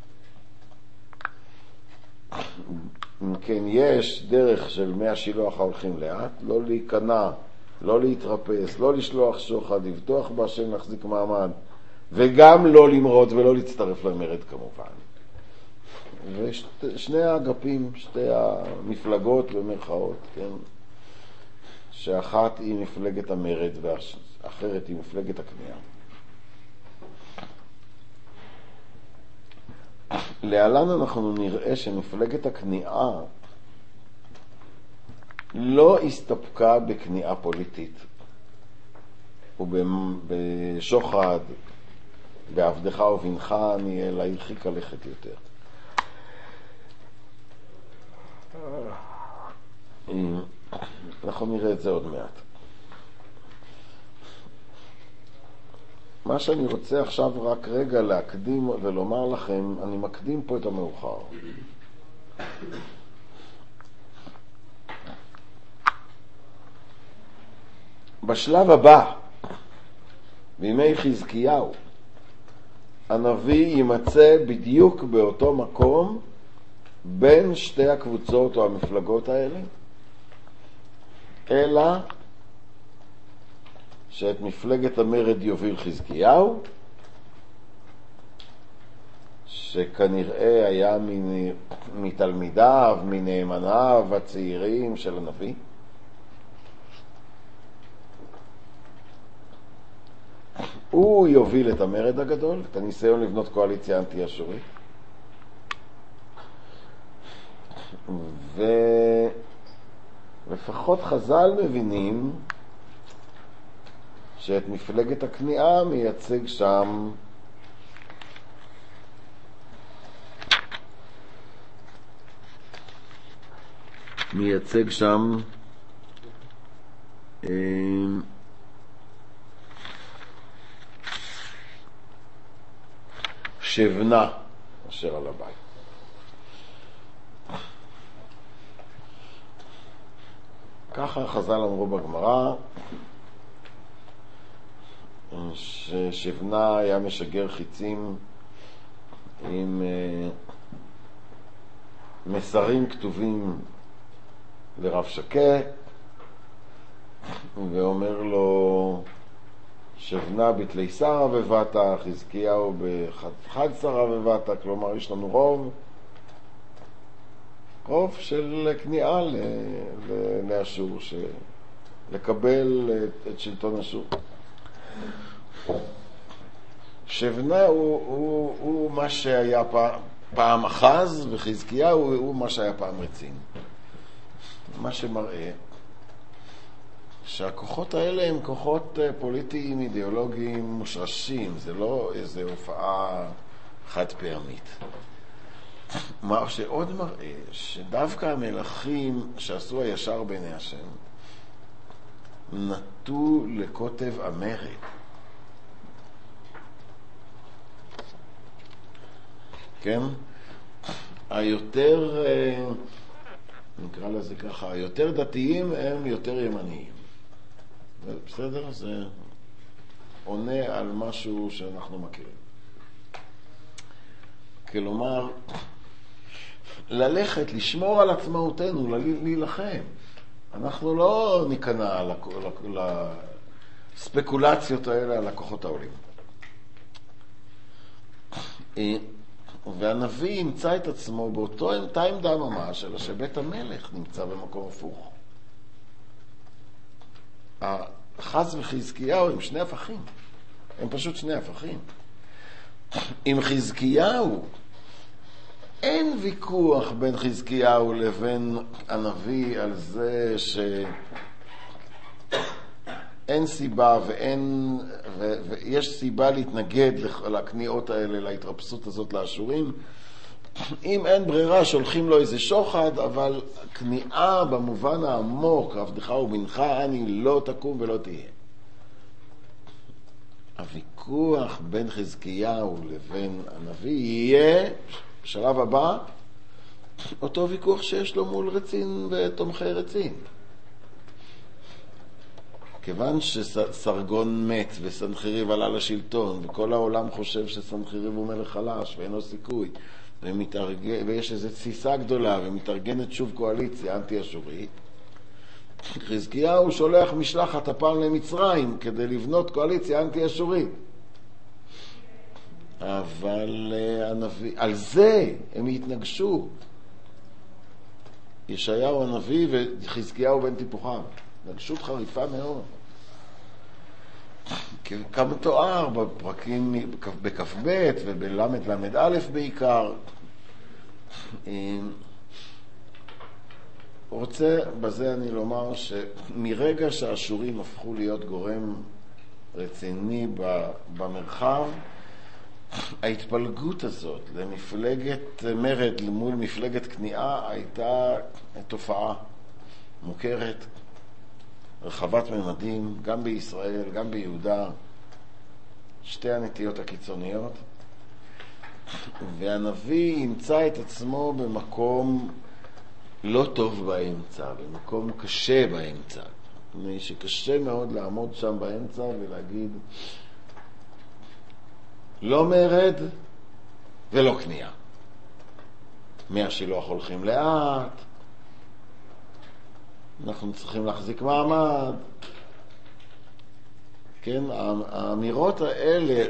אם כן, יש דרך של מי השילוח ההולכים לאט, לא להיכנע, לא להתרפס, לא לשלוח שוחד, לבטוח בהשם, להחזיק מעמד, וגם לא למרוד ולא להצטרף למרד כמובן. ושני האגפים, שתי המפלגות במרכאות, כן, שאחת היא מפלגת המרד ואחרת היא מפלגת הכניעה. להלן אנחנו נראה שמפלגת הכניעה לא הסתפקה בכניעה פוליטית ובשוחד בעבדך ובנך אני אלה הרחיק הלכת יותר. אנחנו נראה את זה עוד מעט. מה שאני רוצה עכשיו רק רגע להקדים ולומר לכם, אני מקדים פה את המאוחר. בשלב הבא, בימי חזקיהו, הנביא יימצא בדיוק באותו מקום בין שתי הקבוצות או המפלגות האלה, אלא שאת מפלגת המרד יוביל חזקיהו, שכנראה היה מתלמידיו, מנאמניו הצעירים של הנביא. הוא יוביל את המרד הגדול, את הניסיון לבנות קואליציה אנטי-אשורית. ולפחות חז"ל מבינים שאת מפלגת הכניעה מייצג שם מייצג שם אה, שבנה אשר על הבית. ככה חז"ל אמרו בגמרא, ששבנה היה משגר חיצים עם מסרים כתובים לרב שקה, ואומר לו שבנה בתלי שרה ובתה, חזקיהו בחד שרה ובתה, כלומר יש לנו רוב, רוב של כניעה לאשור, לקבל את שלטון אשור. שבנה הוא, הוא, הוא מה שהיה פעם, פעם אחז, וחזקיהו הוא, הוא מה שהיה פעם רצין. מה שמראה שהכוחות האלה הם כוחות פוליטיים, אידיאולוגיים, מושרשים, זה לא איזו הופעה חד פעמית. מה שעוד מראה שדווקא המלכים שעשו הישר בעיני השם נטו לכותב המרד. כן? היותר, נקרא לזה ככה, היותר דתיים הם יותר ימניים. בסדר? זה עונה על משהו שאנחנו מכירים. כלומר, ללכת, לשמור על עצמאותנו, להילחם. אנחנו לא ניכנע לספקולציות האלה על הכוחות העולים. והנביא ימצא את עצמו באותו עמדה ממש, אלא שבית המלך נמצא במקום הפוך. אחז וחזקיהו הם שני הפכים. הם פשוט שני הפכים. עם חזקיהו אין ויכוח בין חזקיהו לבין הנביא על זה שאין סיבה ואין, ו... ויש סיבה להתנגד לכניעות האלה, להתרפסות הזאת לאשורים. אם אין ברירה שולחים לו איזה שוחד, אבל כניעה במובן העמוק, עבדך ובנך אני לא תקום ולא תהיה. הוויכוח בין חזקיהו לבין הנביא יהיה בשלב הבא אותו ויכוח שיש לו מול רצין ותומכי רצין. כיוון שסרגון מת וסנחריב עלה לשלטון וכל העולם חושב שסנחריב הוא מלך חלש ואין לו סיכוי ומתארגן, ויש איזו תסיסה גדולה ומתארגנת שוב קואליציה אנטי-אשורית, חזקיהו שולח משלחת הפעם למצרים כדי לבנות קואליציה אנטי-אשורית. אבל הנביא, על זה הם יתנגשו. ישעיהו הנביא וחזקיהו בן טיפוחם. התנגשות חריפה מאוד. כמה תואר בפרקים בכף ב' ובלמד למד א' בעיקר. רוצה בזה אני לומר שמרגע שהאשורים הפכו להיות גורם רציני במרחב, ההתפלגות הזאת למפלגת מרד מול מפלגת כניעה הייתה תופעה מוכרת, רחבת ממדים, גם בישראל, גם ביהודה, שתי הנטיות הקיצוניות, והנביא ימצא את עצמו במקום לא טוב באמצע, במקום קשה באמצע, שקשה מאוד לעמוד שם באמצע ולהגיד לא מרד ולא כניעה. מהשילוח הולכים לאט, אנחנו צריכים להחזיק מעמד. כן, האמירות האלה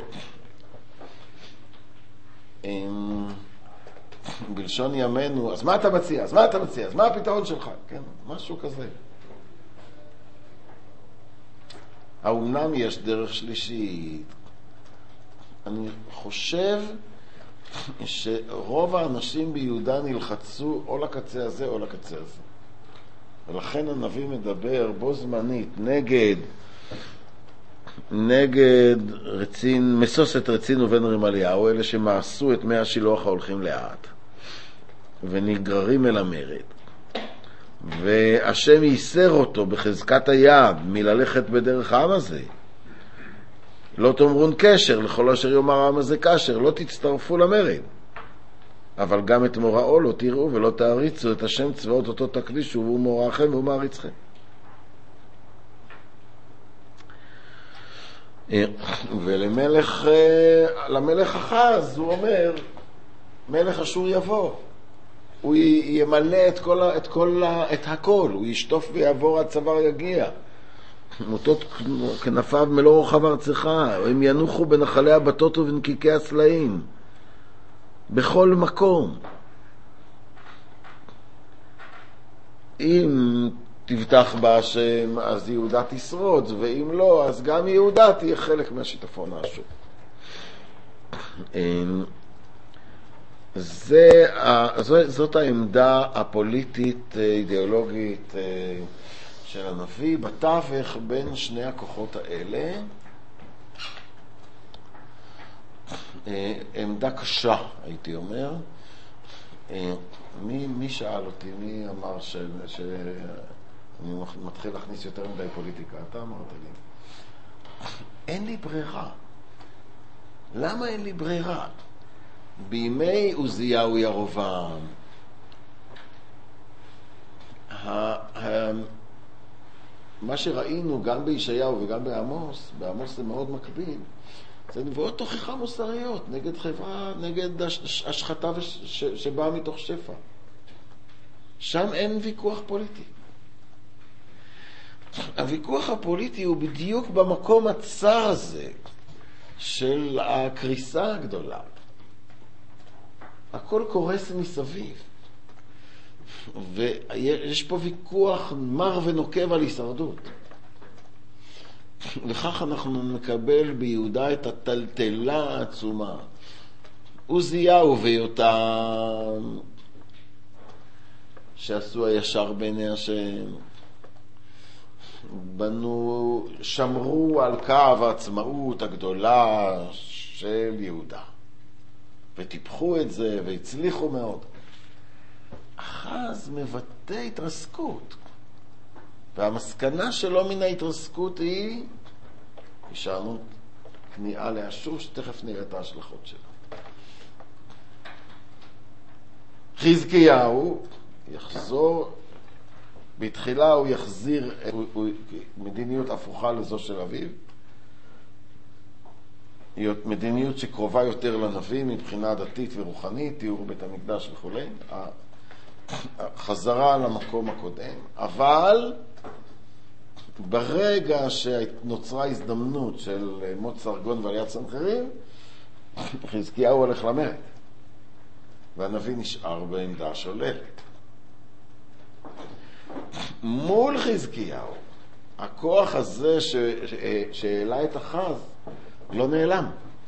הם בלשון ימינו, אז מה אתה מציע? אז מה אתה מציע? אז מה הפתרון שלך? כן, משהו כזה. האומנם יש דרך שלישית? אני חושב שרוב האנשים ביהודה נלחצו או לקצה הזה או לקצה הזה. ולכן הנביא מדבר בו זמנית נגד נגד רצין, מסוסת רצין ובן רמליהו, אלה שמעשו את מי השילוח ההולכים לאט ונגררים אל המרד, והשם ייסר אותו בחזקת היד מללכת בדרך העם הזה. לא תאמרון קשר לכל אשר יאמר העם הזה קשר, לא תצטרפו למרד, אבל גם את מוראו לא תראו ולא תעריצו את השם צבאות אותו תקדישו, והוא מוראכם והוא מעריצכם. ולמלך למלך אחז הוא אומר, מלך אשור יבוא, הוא ימלא את כל את כל את הכל, הוא ישטוף ויעבור עד צוואר יגיע, מוטות כנפיו מלוא רוחב ארצך, הם ינוחו בנחלי הבתות ובנקיקי הסלעים, בכל מקום. אם תבטח בהשם אז יהודה תשרוד, ואם לא אז גם יהודה תהיה חלק מהשיטפון האשור. זה, זאת העמדה הפוליטית אידיאולוגית של הנביא בתווך בין שני הכוחות האלה. עמדה קשה, הייתי אומר. מי, מי שאל אותי, מי אמר ש, ש... אני מתחיל להכניס יותר מדי פוליטיקה? אתה אמרת לי. אין לי ברירה. למה אין לי ברירה? בימי עוזיהו ירובעם, מה שראינו גם בישעיהו וגם בעמוס, בעמוס זה מאוד מקביל, זה נבואות תוכחה מוסריות נגד חברה, נגד השחתה שבאה מתוך שפע. שם אין ויכוח פוליטי. הוויכוח הפוליטי הוא בדיוק במקום הצר הזה של הקריסה הגדולה. הכל קורס מסביב, ויש פה ויכוח מר ונוקב על הישרדות. לכך אנחנו נקבל ביהודה את הטלטלה העצומה. עוזיהו ויותם שעשו הישר בעיני השם, בנו, שמרו על קו העצמאות הגדולה של יהודה, וטיפחו את זה והצליחו מאוד. אחז מבטא התרסקות, והמסקנה שלו מן ההתרסקות היא הישענות, כניעה לאשור, שתכף נראה את ההשלכות שלה. חזקיהו יחזור, בתחילה הוא יחזיר הוא, הוא, מדיניות הפוכה לזו של אביו, מדיניות שקרובה יותר לנביא מבחינה דתית ורוחנית, תיאור בית המקדש וכו', חזרה למקום הקודם. אבל ברגע שנוצרה הזדמנות של מות סרגון ועליית סנחריב, חזקיהו הולך למרד, והנביא נשאר בעמדה שוללת. מול חזקיהו, הכוח הזה ש... שהעלה את אחז לא נעלם.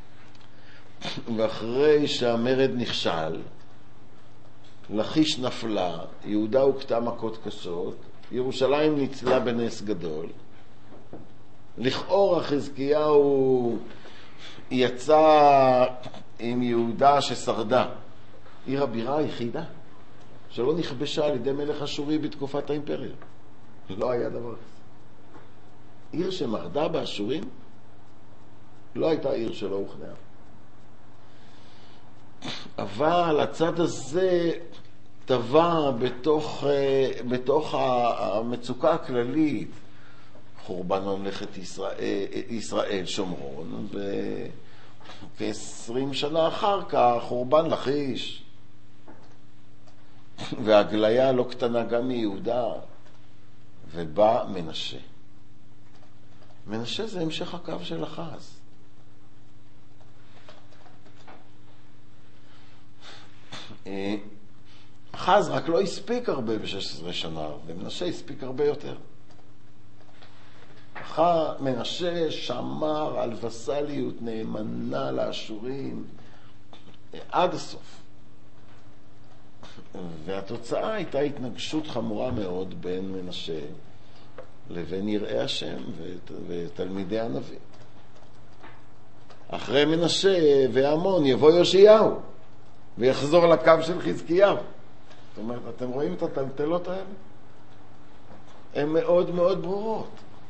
ואחרי שהמרד נכשל, לחיש נפלה, יהודה הוקטה מכות קשות, ירושלים ניצלה בנס גדול. לכאורה חזקיהו יצא עם יהודה ששרדה, עיר הבירה היחידה שלא נכבשה על ידי מלך אשורי בתקופת האימפריה. לא היה דבר כזה. עיר שמרדה באשורים לא הייתה עיר שלא הוכנעה. אבל הצד הזה טבע בתוך, בתוך המצוקה הכללית, חורבן ממלכת ישראל, ישראל שומרון, וכ-עשרים שנה אחר כך חורבן לכיש, והגליה לא קטנה גם מיהודה, ובא מנשה. מנשה זה המשך הקו של אחז. אחז רק לא הספיק הרבה ב-שש עשרה שנה, ומנשה הספיק הרבה יותר. מנשה שמר על וסליות נאמנה לאשורים עד הסוף. והתוצאה הייתה התנגשות חמורה מאוד בין מנשה לבין יראי השם ותלמידי הנביא. אחרי מנשה והמון יבוא יאשיהו ויחזור לקו של חזקיהו. זאת אומרת, אתם רואים את הטלטלות האלה? הן מאוד מאוד ברורות.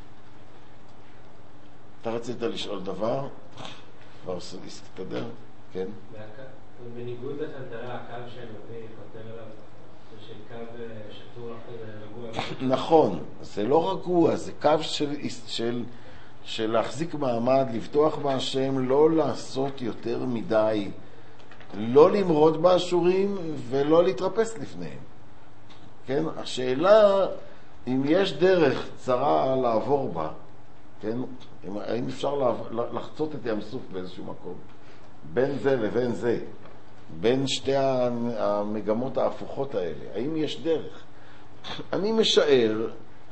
אתה רצית לשאול דבר? כבר להסתדר? כן? בניגוד לטלטלה, הקו שהנביא חותר אליו זה של קו שטוח רגוע. נכון, זה לא רגוע, זה קו של, של, של להחזיק מעמד, לפתוח בהשם, לא לעשות יותר מדי, לא למרוד באשורים ולא להתרפס לפניהם. כן? השאלה אם יש דרך צרה לעבור בה, כן? האם אפשר לחצות את ים סוף באיזשהו מקום, בין זה לבין זה, בין שתי המגמות ההפוכות האלה, האם יש דרך? אני משער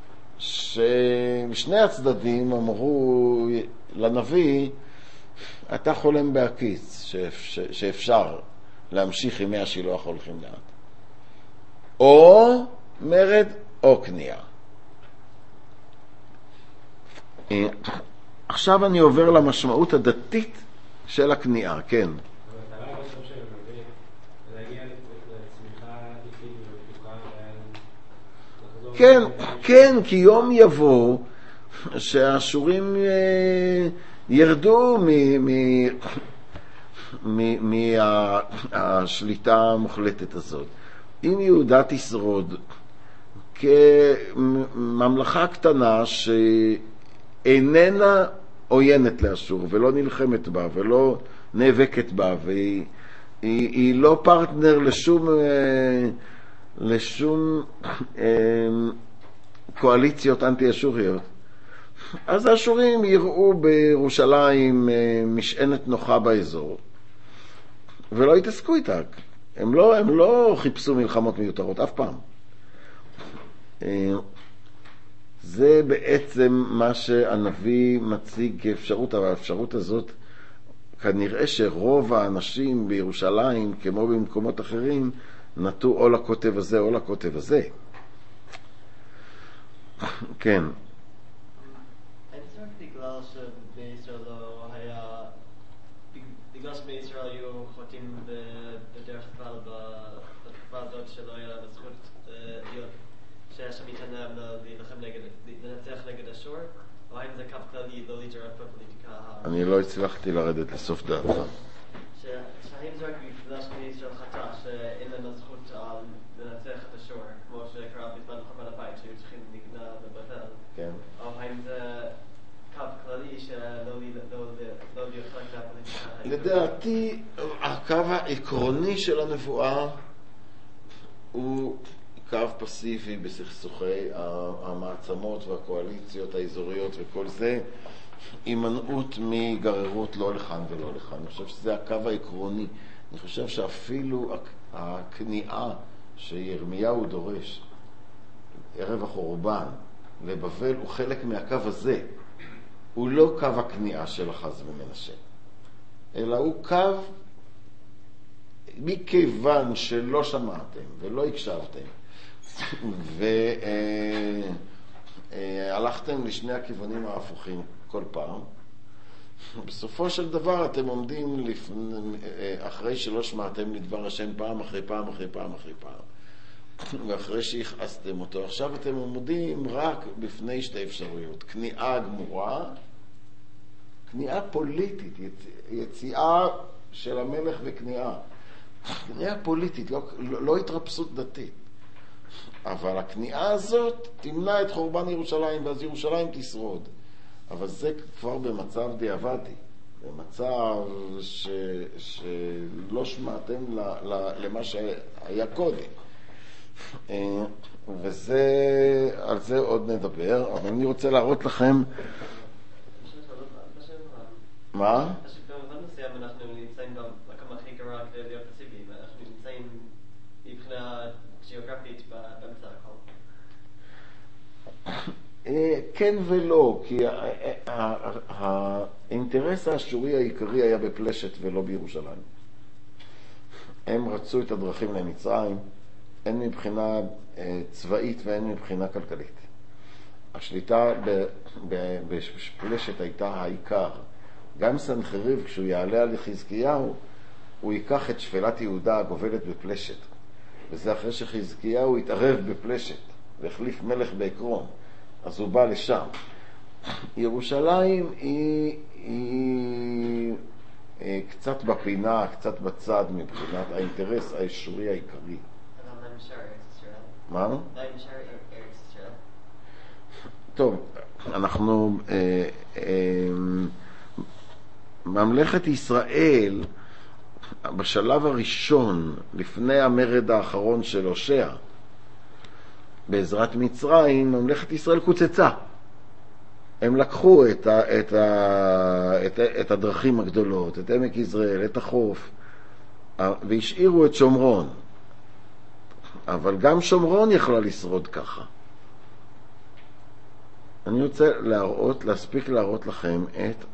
ששני הצדדים אמרו לנביא, אתה חולם בהקיץ שאפשר להמשיך ימי השילוח הולכים לאט, או מרד או כניעה. עכשיו אני עובר למשמעות הדתית של הכניעה. כן. המטרה בסוף של הנביא זה להגיע לצמיחה דתית ולחזור. כן, כן, כי יום יבוא שהאשורים ירדו מהשליטה המוחלטת הזאת. אם יהודה תשרוד כממלכה קטנה שאיננה עוינת לאשור ולא נלחמת בה ולא נאבקת בה, והיא היא, היא לא פרטנר לשום לשום קואליציות אנטי-אשוריות, אז האשורים יראו בירושלים משענת נוחה באזור ולא יתעסקו איתה. הם לא, הם לא חיפשו מלחמות מיותרות אף פעם. זה בעצם מה שהנביא מציג כאפשרות, אבל האפשרות הזאת כנראה שרוב האנשים בירושלים כמו במקומות אחרים נטו או לקוטב הזה או לקוטב הזה. כן. אין סרק בגלל שבישראל לא היה, בגלל שבישראל היו חוטאים בדרך כלל בוועדות שלא היה להם זכות להיות, שהשם ייתן להם להילחם נגד, לנצח נגד אשור, או האם זה קו כללי לא להתערב בפוליטיקה? אני לא הצלחתי לרדת לסוף דעתך. שהאם זה רק בגלל שבישראל חטא שאין להם זכות לנצח את אשור, כמו שקרה בזמן חורבן הבית שהיו צריכים להיכנע בבבל? כן. או האם זה קו כללי שלא להיות חלק מהפוליטיקה? לדעתי הקו העקרוני של הנבואה הוא קו פסיבי בסכסוכי המעצמות והקואליציות האזוריות וכל זה, הימנעות מגררות לא לכאן ולא לכאן. אני חושב שזה הקו העקרוני. אני חושב שאפילו הכניעה שירמיהו דורש ערב החורבן לבבל הוא חלק מהקו הזה. הוא לא קו הכניעה של אחז ומנשה, אלא הוא קו מכיוון שלא שמעתם ולא הקשבתם והלכתם לשני הכיוונים ההפוכים כל פעם, בסופו של דבר אתם עומדים לפ... אחרי שלא שמעתם לדבר השם פעם אחרי פעם אחרי פעם אחרי פעם, ואחרי שהכעסתם אותו, עכשיו אתם עומדים רק בפני שתי אפשרויות: כניעה גמורה, כניעה פוליטית, יציאה של המלך וכניעה, כניעה פוליטית, לא, לא, לא התרפסות דתית. אבל הכניעה הזאת תמנע את חורבן ירושלים, ואז ירושלים תשרוד. אבל זה כבר במצב דיעבדי, במצב ש, שלא שמעתם ל, ל, למה שהיה קודם. וזה, על זה עוד נדבר, אבל אני רוצה להראות לכם... מה? במובן מסוים אנחנו נמצאים במקום הכי גרוע כדי להיות פסיביים, אנחנו נמצאים מבחינה גיאוגרפית באמצע הכל. כן ולא, כי האינטרס האשורי העיקרי היה בפלשת ולא בירושלים. הם רצו את הדרכים למצרים, הן מבחינה צבאית והן מבחינה כלכלית. השליטה בפלשת הייתה העיקר. גם סנחריב, כשהוא יעלה על חזקיהו, הוא ייקח את שפלת יהודה הגובלת בפלשת. וזה אחרי שחזקיהו התערב בפלשת והחליף מלך בעקרון. אז הוא בא לשם. ירושלים היא, היא, היא קצת בפינה, קצת בצד מבחינת האינטרס האשורי העיקרי. מה? טוב, אנחנו... אה, אה, ממלכת ישראל, בשלב הראשון, לפני המרד האחרון של הושע, בעזרת מצרים, ממלכת ישראל קוצצה. הם לקחו את, ה, את, ה, את, את הדרכים הגדולות, את עמק יזרעאל, את החוף, והשאירו את שומרון. אבל גם שומרון יכלה לשרוד ככה. אני רוצה להראות, להספיק להראות לכם את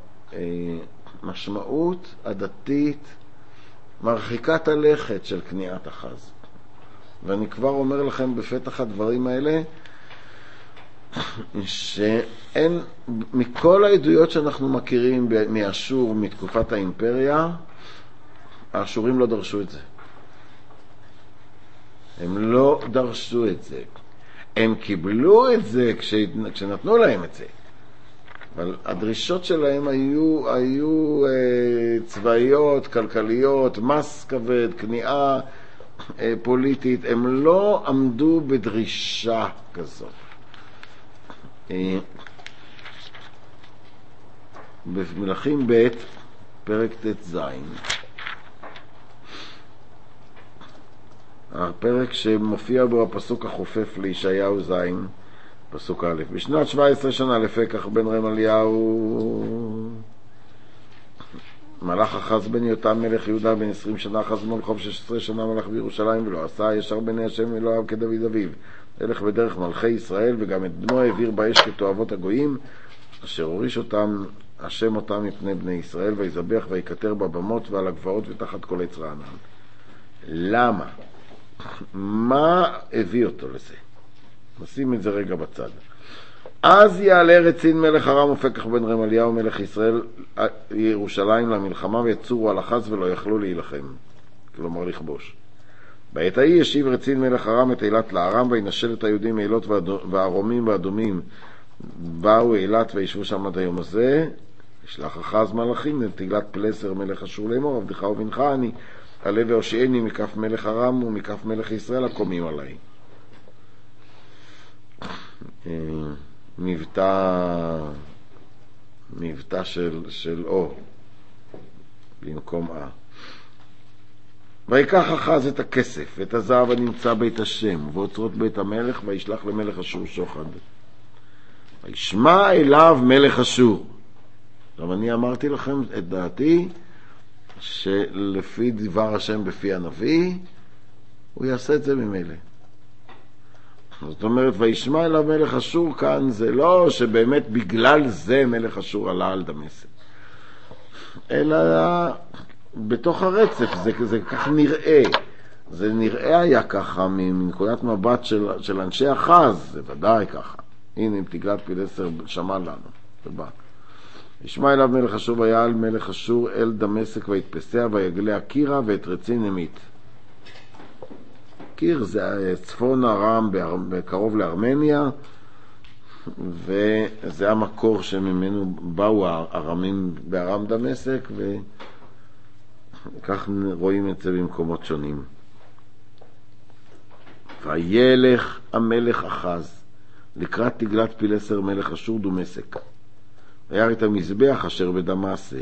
המשמעות הדתית מרחיקת הלכת של כניעת אחז. ואני כבר אומר לכם בפתח הדברים האלה, שאין, מכל העדויות שאנחנו מכירים מאשור, מתקופת האימפריה, האשורים לא דרשו את זה. הם לא דרשו את זה. הם קיבלו את זה כשנתנו להם את זה. אבל הדרישות שלהם היו, היו אה, צבאיות, כלכליות, מס כבד, כניעה אה, פוליטית. הם לא עמדו בדרישה כזאת. אה, במלכים ב' פרק ט"ז, הפרק שמופיע בו הפסוק החופף לישעיהו ז', פסוק א'. בשנת שבע עשרה שנה לפקח בן רמליהו מלך אחז בן יותם מלך יהודה, בן עשרים שנה אחז מלכו, שש עשרה שנה מלך בירושלים, ולא עשה ישר בני השם אלוהיו כדוד אביו, הלך בדרך מלכי ישראל, וגם את בנו העביר באש כתועבות הגויים, אשר הוריש אותם השם אותם מפני בני ישראל, ויזבח ויקטר בבמות ועל הגבעות ותחת כל עץ רענן. למה? מה הביא אותו לזה? נשים את זה רגע בצד. אז יעלה רצין מלך ארם ופקח בן רמליהו מלך ישראל ירושלים למלחמה, ויצורו על אחז ולא יכלו להילחם, כלומר לכבוש. בעת ההיא ישיב רצין מלך ארם את אילת לארם, וינשל את היהודים מאילות והרומים והאדומים באו אילת וישבו שם עד היום הזה. ישלח אחז מלאכים את אילת פלסר מלך אשור לאמור, עבדך ובנך אני, עלה והושיעני מכף מלך ארם ומכף מלך ישראל הקומים עליי. מבטא מבטא של של או במקום א. ויקח אחז את הכסף ואת הזהב הנמצא בית השם ואוצרות בית המלך, וישלח למלך אשור שוחד, וישמע אליו מלך אשור. עכשיו אני אמרתי לכם את דעתי, שלפי דבר השם בפי הנביא הוא יעשה את זה ממילא. זאת אומרת, וישמע אליו מלך אשור, כאן זה לא שבאמת בגלל זה מלך אשור עלה על דמשק, אלא בתוך הרצף זה, זה כך נראה. זה נראה היה ככה מנקודת מבט של, של אנשי אחז, זה ודאי ככה. הנה, עם תגלת פילסר שמע לנו, זה בא. ישמע אליו מלך אשור ויעל מלך אשור אל דמשק ויתפסיה ויגלה קירה ואת רצין המית. קיר זה צפון ארם קרוב לארמניה, וזה המקור שממנו באו הארמים בארם דמשק, וכך רואים את זה במקומות שונים. וילך המלך אחז לקראת תגלת פילסר מלך אשור דמשק וירא את המזבח אשר בדמשק.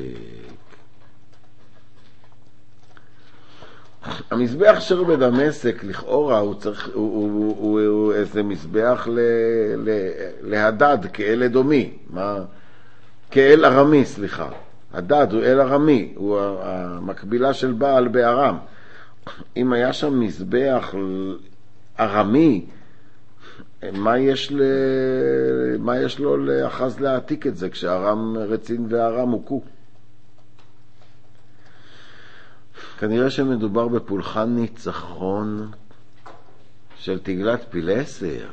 המזבח אשר בדמשק לכאורה הוא צריך הוא, הוא, הוא, הוא איזה מזבח ל, ל, להדד כאל אדומי, מה כאל ארמי, סליחה. הדד הוא אל ארמי, הוא המקבילה של בעל בארם. אם היה שם מזבח ארמי, מה יש ל... מה יש לו לאחז להעתיק את זה כשארם רצין וארם הוכו? כנראה שמדובר בפולחן ניצחון של תגלת פילסר,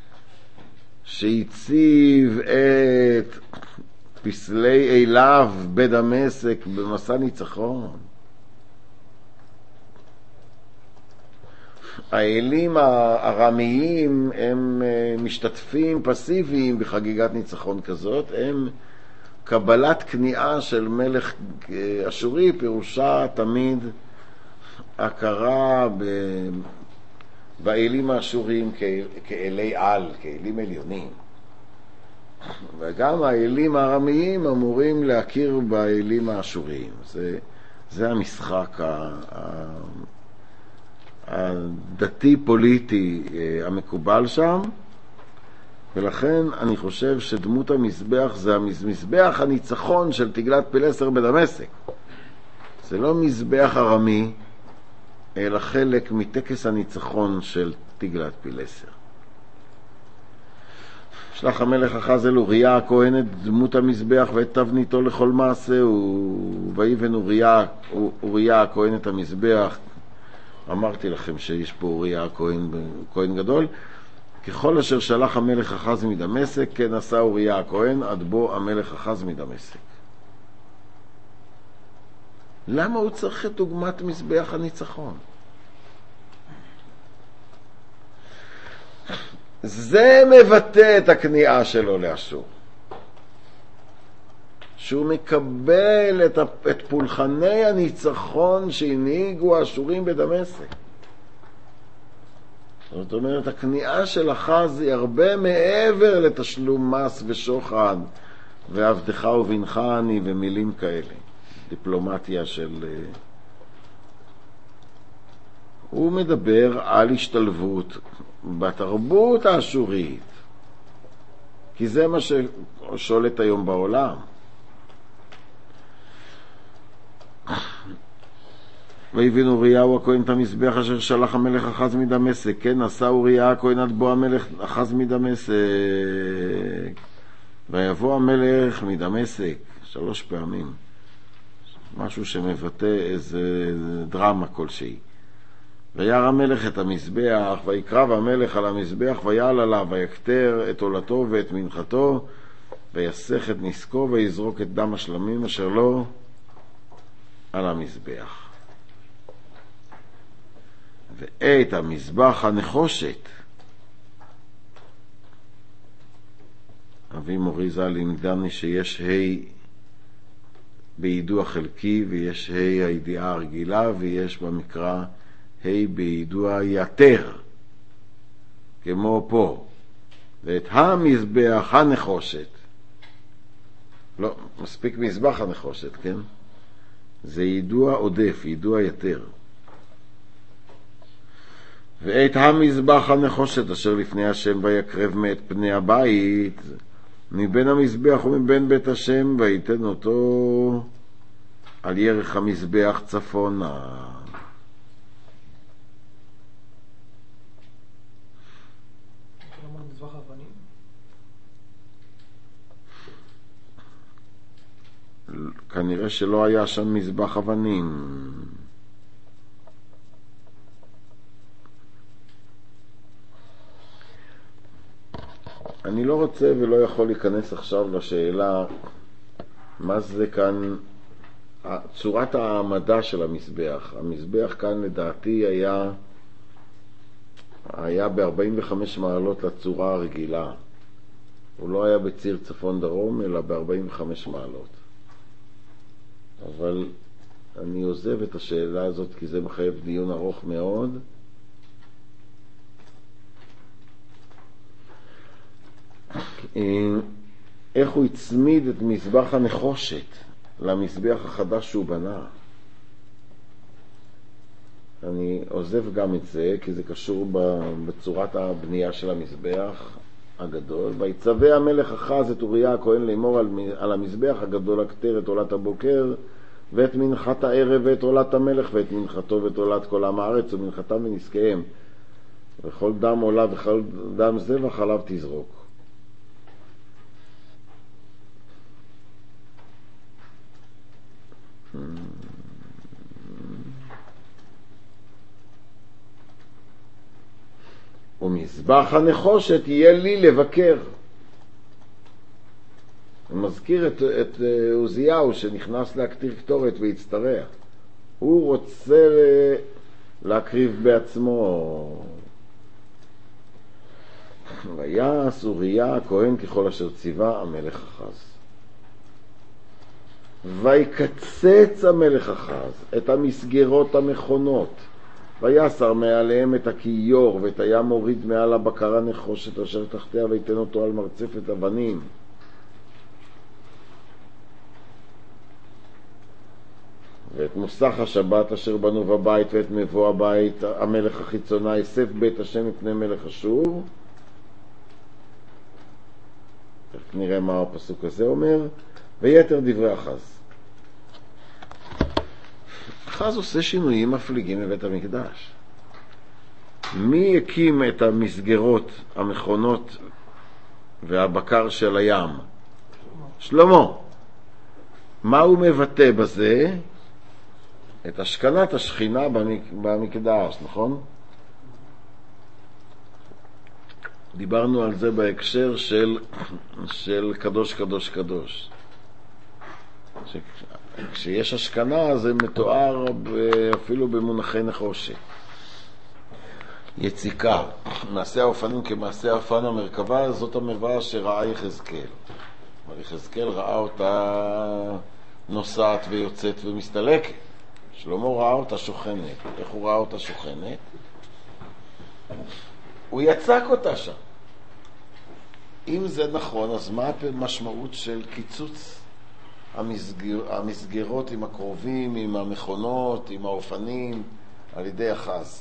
שהציב את פסלי אליו בדמשק במסע ניצחון. האלים הארמיים הם משתתפים פסיביים בחגיגת ניצחון כזאת, הם קבלת כניעה של מלך אשורי, פירושה תמיד הכרה ב... באלים האשוריים כאלי על, כאלים עליונים. וגם האלים הארמיים אמורים להכיר באלים האשוריים. זה, זה המשחק ה... הדתי-פוליטי המקובל שם, ולכן אני חושב שדמות המזבח זה המזבח הניצחון של תגלת פילסר בדמשק. זה לא מזבח ארמי, אלא חלק מטקס הניצחון של תגלת פילסר. שלח המלך אחז אל אוריה הכהן את דמות המזבח ואת תבניתו לכל מעשה, ויבן אוריה, אוריה הכהן את המזבח. אמרתי לכם שיש פה אוריה הכהן, כהן גדול. ככל אשר שלח המלך אחז מדמשק, כן עשה אוריה הכהן עד בו המלך אחז מדמשק. למה הוא צריך את דוגמת מזבח הניצחון? זה מבטא את הכניעה שלו לאשור, שהוא מקבל את, את פולחני הניצחון שהנהיגו האשורים בדמשק. זאת אומרת, הכניעה של אחז היא הרבה מעבר לתשלום מס ושוחד ועבדך ובנך אני ומילים כאלה, דיפלומטיה של... הוא מדבר על השתלבות בתרבות האשורית, כי זה מה ששולט היום בעולם. ויבן אוריה הכהן את המזבח אשר שלח המלך אחז מדמשק, כן עשה אוריה הכהן עד בו המלך אחז מדמשק. ויבוא המלך מדמשק שלוש פעמים, משהו שמבטא איזה דרמה כלשהי. וירא המלך את המזבח, ויקרב המלך על המזבח, ויעל עליו, ויקטר את עולתו ואת מנחתו, ויסך את נסקו, ויזרוק את דם השלמים אשר לו על המזבח. ואת המזבח הנחושת, אבי מורי ז"ל לימדני שיש ה' בידוע חלקי ויש ה' הידיעה הרגילה, ויש במקרא ה' בידוע יתר, כמו פה. ואת המזבח הנחושת, לא, מספיק מזבח הנחושת, כן? זה ידוע עודף, ידוע יתר. ואת המזבח הנחושת אשר לפני השם ויקרב מאת פני הבית מבין המזבח ומבין בית השם, ויתן אותו על ירך המזבח צפונה. מזבח אבנים? כנראה שלא היה שם מזבח אבנים. אני לא רוצה ולא יכול להיכנס עכשיו לשאלה מה זה כאן? צורת העמדה של המזבח. המזבח כאן לדעתי היה היה ב-ארבעים וחמש מעלות לצורה הרגילה. הוא לא היה בציר צפון דרום, אלא ב-ארבעים וחמש מעלות. אבל אני עוזב את השאלה הזאת כי זה מחייב דיון ארוך מאוד. איך הוא הצמיד את מזבח הנחושת למזבח החדש שהוא בנה. אני עוזב גם את זה, כי זה קשור בצורת הבנייה של המזבח הגדול. ויצווה המלך אחז את אוריה הכהן לאמור על, על המזבח הגדול הכתר את עולת הבוקר, ואת מנחת הערב ואת עולת המלך, ואת מנחתו ואת עולת כל עם הארץ ומנחתם ונזקיהם. וכל דם עולה וכל דם זבח עליו תזרוק. ומזבח הנחושת יהיה לי לבקר. הוא מזכיר את, את עוזיהו שנכנס להקטיר קטורת והצטרח. הוא רוצה להקריב בעצמו. ויעש אוריה הכהן ככל אשר ציווה המלך אחז. ויקצץ המלך אחז את המסגרות המכונות, ויסר מעליהם את הכיור, ואת הים מוריד מעל הבקר הנחושת אשר תחתיה, ויתן אותו על מרצפת אבנים. ואת מוסך השבת אשר בנו בבית, ואת מבוא הבית המלך החיצונה, יסף בית השם מפני מלך אשור. איך נראה מה הפסוק הזה אומר. ויתר דברי אחז. אחז עושה שינויים מפליגים בבית המקדש. מי הקים את המסגרות, המכונות והבקר של הים? שלמה. מה הוא מבטא בזה? את השכנת השכינה במקדש, נכון? דיברנו על זה בהקשר של, של קדוש קדוש קדוש. ש... כשיש השכנה זה מתואר אפילו במונחי נחושת. יציקה, מעשה האופנים כמעשה האופן המרכבה, זאת המרבה שראה יחזקאל. יחזקאל ראה אותה נוסעת ויוצאת ומסתלקת. שלמה ראה אותה שוכנת. איך הוא ראה אותה שוכנת? הוא יצק אותה שם. אם זה נכון, אז מה המשמעות של קיצוץ המסגר, המסגרות עם הקרובים, עם המכונות, עם האופנים, על ידי אחז?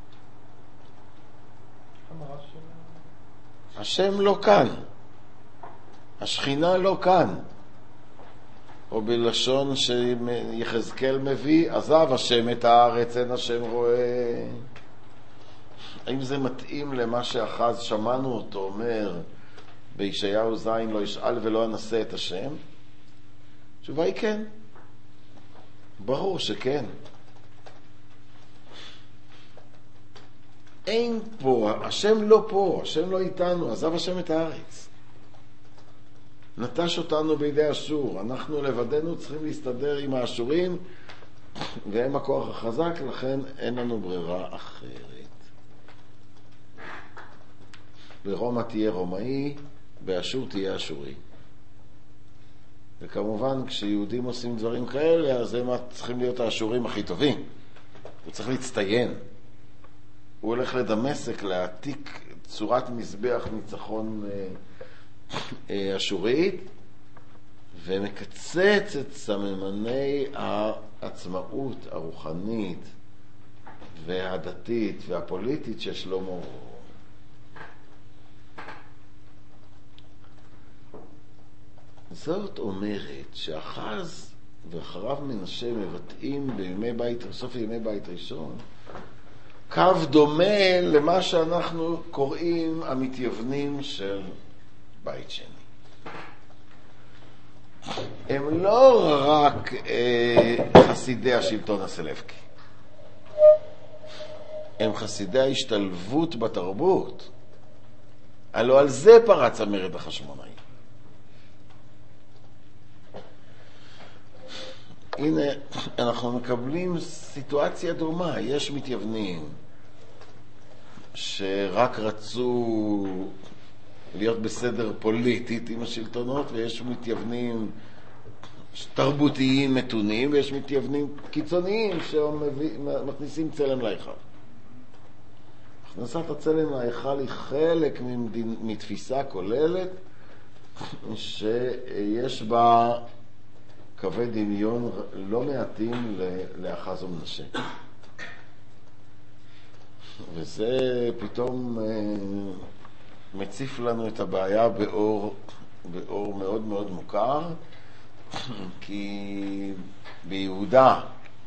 השם לא כאן. השכינה לא כאן. או בלשון שיחזקאל מביא, עזב השם את הארץ, אין השם רואה. האם זה מתאים למה שאחז שמענו אותו אומר בישעיהו זין, לא ישאל ולא אנסה את השם? התשובה היא כן. ברור שכן. אין פה, השם לא פה, השם לא איתנו, עזב השם את הארץ. נטש אותנו בידי אשור. אנחנו לבדנו צריכים להסתדר עם האשורים, והם הכוח החזק, לכן אין לנו ברירה אחרת. ברומא תהיה רומאי, באשור תהיה אשורי. וכמובן כשיהודים עושים דברים כאלה, אז הם צריכים להיות האשורים הכי טובים. הוא צריך להצטיין. הוא הולך לדמשק להעתיק צורת מזבח ניצחון אשורית, ומקצץ את סממני העצמאות הרוחנית והדתית והפוליטית של שלמה. זאת אומרת שאחז ואחריו מנשה מבטאים בימי בית, בסוף ימי בית ראשון, קו דומה למה שאנחנו קוראים המתייוונים של בית שני. הם לא רק אה, חסידי השלטון הסלבקי. הם חסידי ההשתלבות בתרבות. הלוא על זה פרץ המרד החשמונאי. הנה, אנחנו מקבלים סיטואציה דומה. יש מתייוונים שרק רצו להיות בסדר פוליטית עם השלטונות, ויש מתייוונים תרבותיים מתונים, ויש מתייוונים קיצוניים שמכניסים צלם להיכל. הכנסת הצלם להיכל היא חלק מתפיסה כוללת שיש בה קווי דמיון לא מעטים לאחז ומנשה. וזה פתאום מציף לנו את הבעיה באור, באור מאוד מאוד מוכר, כי ביהודה,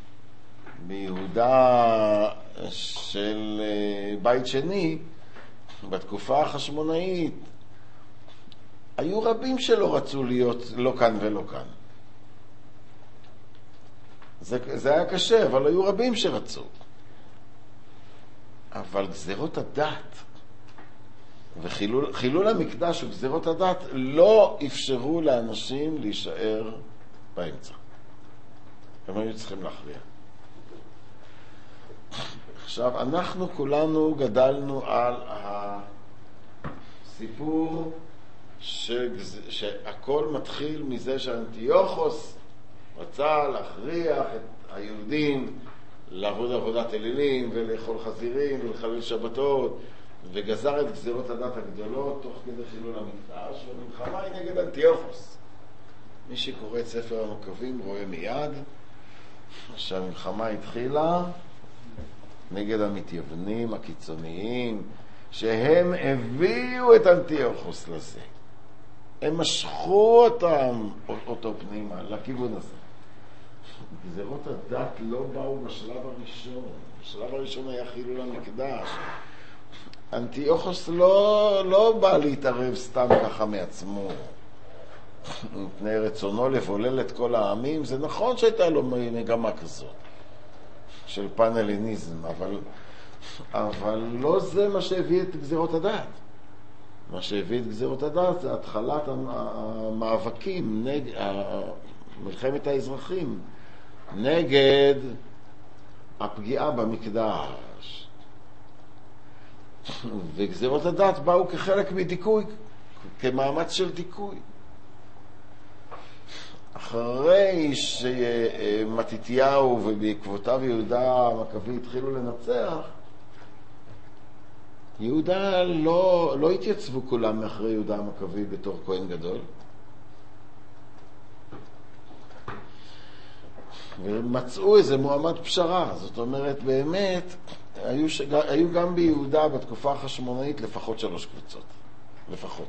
ביהודה של בית שני, בתקופה החשמונאית, היו רבים שלא רצו להיות לא כאן ולא כאן. זה, זה היה קשה, אבל היו רבים שרצו. אבל גזירות הדת וחילול חילול המקדש וגזירות הדת לא אפשרו לאנשים להישאר באמצע. הם היו צריכים להכריע. עכשיו, אנחנו כולנו גדלנו על הסיפור שגז... שהכל מתחיל מזה שאנטיוכוס רצה להכריח את היהודים לעבוד עבודת אלילים ולאכול חזירים ולחלל שבתות, וגזר את גזירות הדת הגדולות תוך כדי חילול המקדש, והמלחמה היא נגד אנטיוכוס. מי שקורא את ספר המקבים רואה מיד שהמלחמה התחילה נגד המתייוונים הקיצוניים, שהם הביאו את אנטיוכוס לזה. הם משכו אותם, אותו פנימה, לכיוון הזה. גזירות הדת לא באו בשלב הראשון. בשלב הראשון היה חילול המקדש. אנטיוכוס לא, לא בא להתערב סתם ככה מעצמו. מפני רצונו לבולל את כל העמים. זה נכון שהייתה לו מגמה כזאת של פן-הלניזם, אבל, אבל לא זה מה שהביא את גזירות הדת. מה שהביא את גזירות הדת זה התחלת המאבקים, נג... מלחמת האזרחים, נגד הפגיעה במקדש. וגזירות הדת באו כחלק מדיכוי, כמאמץ של דיכוי. אחרי שמתתיהו ובעקבותיו יהודה המכבי התחילו לנצח, יהודה לא, לא התייצבו כולם מאחרי יהודה המכבי בתור כהן גדול. ומצאו איזה מועמד פשרה. זאת אומרת, באמת, היו, שג... היו גם ביהודה בתקופה החשמונאית לפחות שלוש קבוצות. לפחות.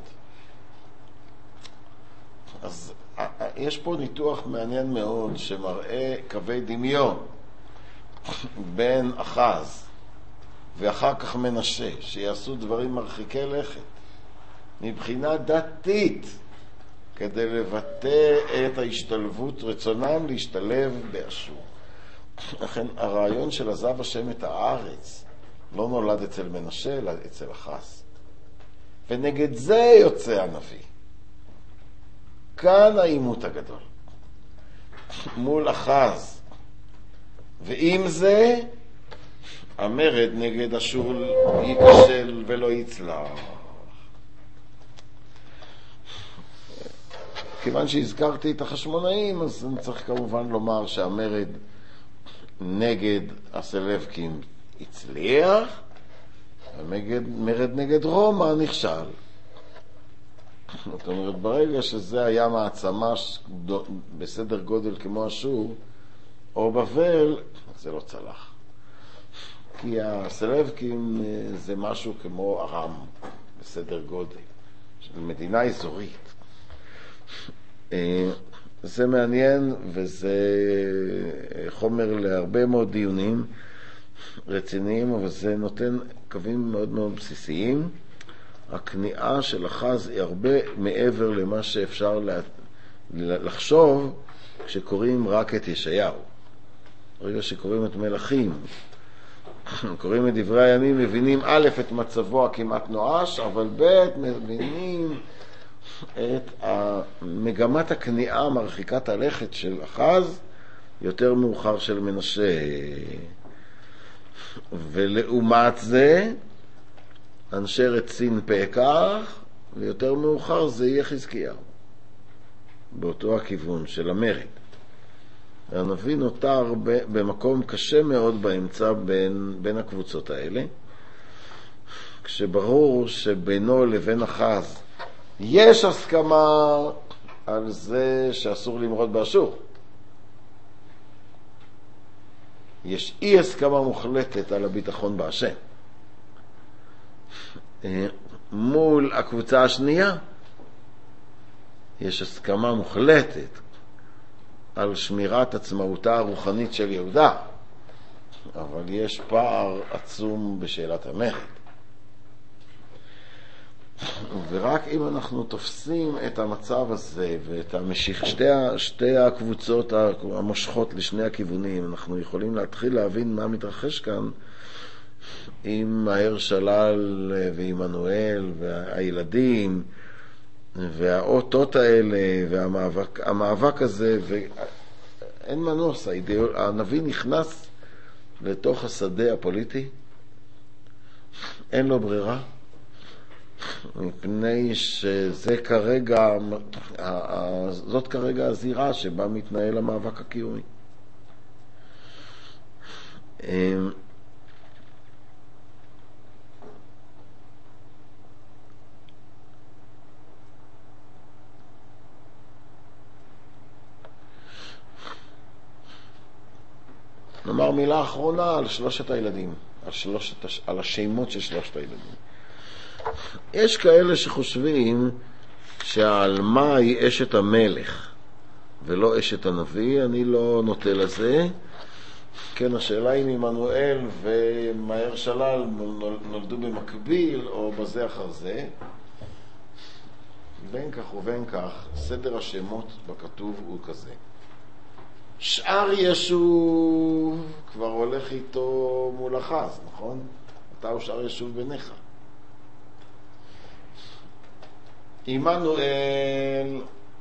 אז יש פה ניתוח מעניין מאוד שמראה קווי דמיון בין אחז ואחר כך מנשה, שיעשו דברים מרחיקי לכת מבחינה דתית כדי לבטא את ההשתלבות, רצונם להשתלב באשור. לכן הרעיון של עזב השם את הארץ לא נולד אצל מנשה אלא אצל אחז, ונגד זה יוצא הנביא. כאן העימות הגדול מול אחז, ועם זה המרד נגד אשור ייכשל ולא יצלח. כיוון שהזכרתי את החשמונאים, אז אני צריך כמובן לומר שהמרד נגד הסלבקים הצליח, המרד נגד רומא נכשל. זאת אומרת, ברגע שזה היה מעצמה בסדר גודל כמו אשור או בבל, זה לא צלח. כי הסלבקים זה משהו כמו ארם בסדר גודל של מדינה אזורית. זה מעניין, וזה חומר להרבה מאוד דיונים רציניים, אבל זה נותן קווים מאוד מאוד בסיסיים. הכניעה של אחז היא הרבה מעבר למה שאפשר לחשוב כשקוראים רק את ישעיהו. ברגע שקוראים את מלכים, קוראים את דברי הימים, מבינים א' את מצבו הכמעט נואש, אבל ב' מבינים את מגמת הכניעה מרחיקת הלכת של אחז יותר מאוחר של מנשה. ולעומת זה, אנשי רצין פקח, ויותר מאוחר זה יהיה חזקיהו. באותו הכיוון של המרד. הנביא נותר במקום קשה מאוד באמצע בין, בין הקבוצות האלה, כשברור שבינו לבין אחז יש הסכמה על זה שאסור למרוד באשור. יש אי הסכמה מוחלטת על הביטחון בהשם. מול הקבוצה השנייה יש הסכמה מוחלטת על שמירת עצמאותה הרוחנית של יהודה, אבל יש פער עצום בשאלת המרד. ורק אם אנחנו תופסים את המצב הזה ואת המשיך, שתי, שתי הקבוצות המושכות לשני הכיוונים, אנחנו יכולים להתחיל להבין מה מתרחש כאן עם מהר שלל ועמנואל והילדים והאותות האלה והמאבק המאבק הזה, ואין מנוס, האידאול, הנביא נכנס לתוך השדה הפוליטי, אין לו ברירה, מפני שזה כרגע, זאת כרגע הזירה שבה מתנהל המאבק הקיומי. נאמר מילה אחרונה על שלושת הילדים, על, שלושת, על השמות של שלושת הילדים. יש כאלה שחושבים שהעלמה היא אשת המלך ולא אשת הנביא. אני לא נוטה לזה. כן, השאלה אם עמנואל ומהר שלל נולדו במקביל או בזה אחר זה. בין כך ובין כך, סדר השמות בכתוב הוא כזה. שאר ישוב כבר הולך איתו מול אחז, נכון? אתה הוא שאר ישוב בניך. עמנואל,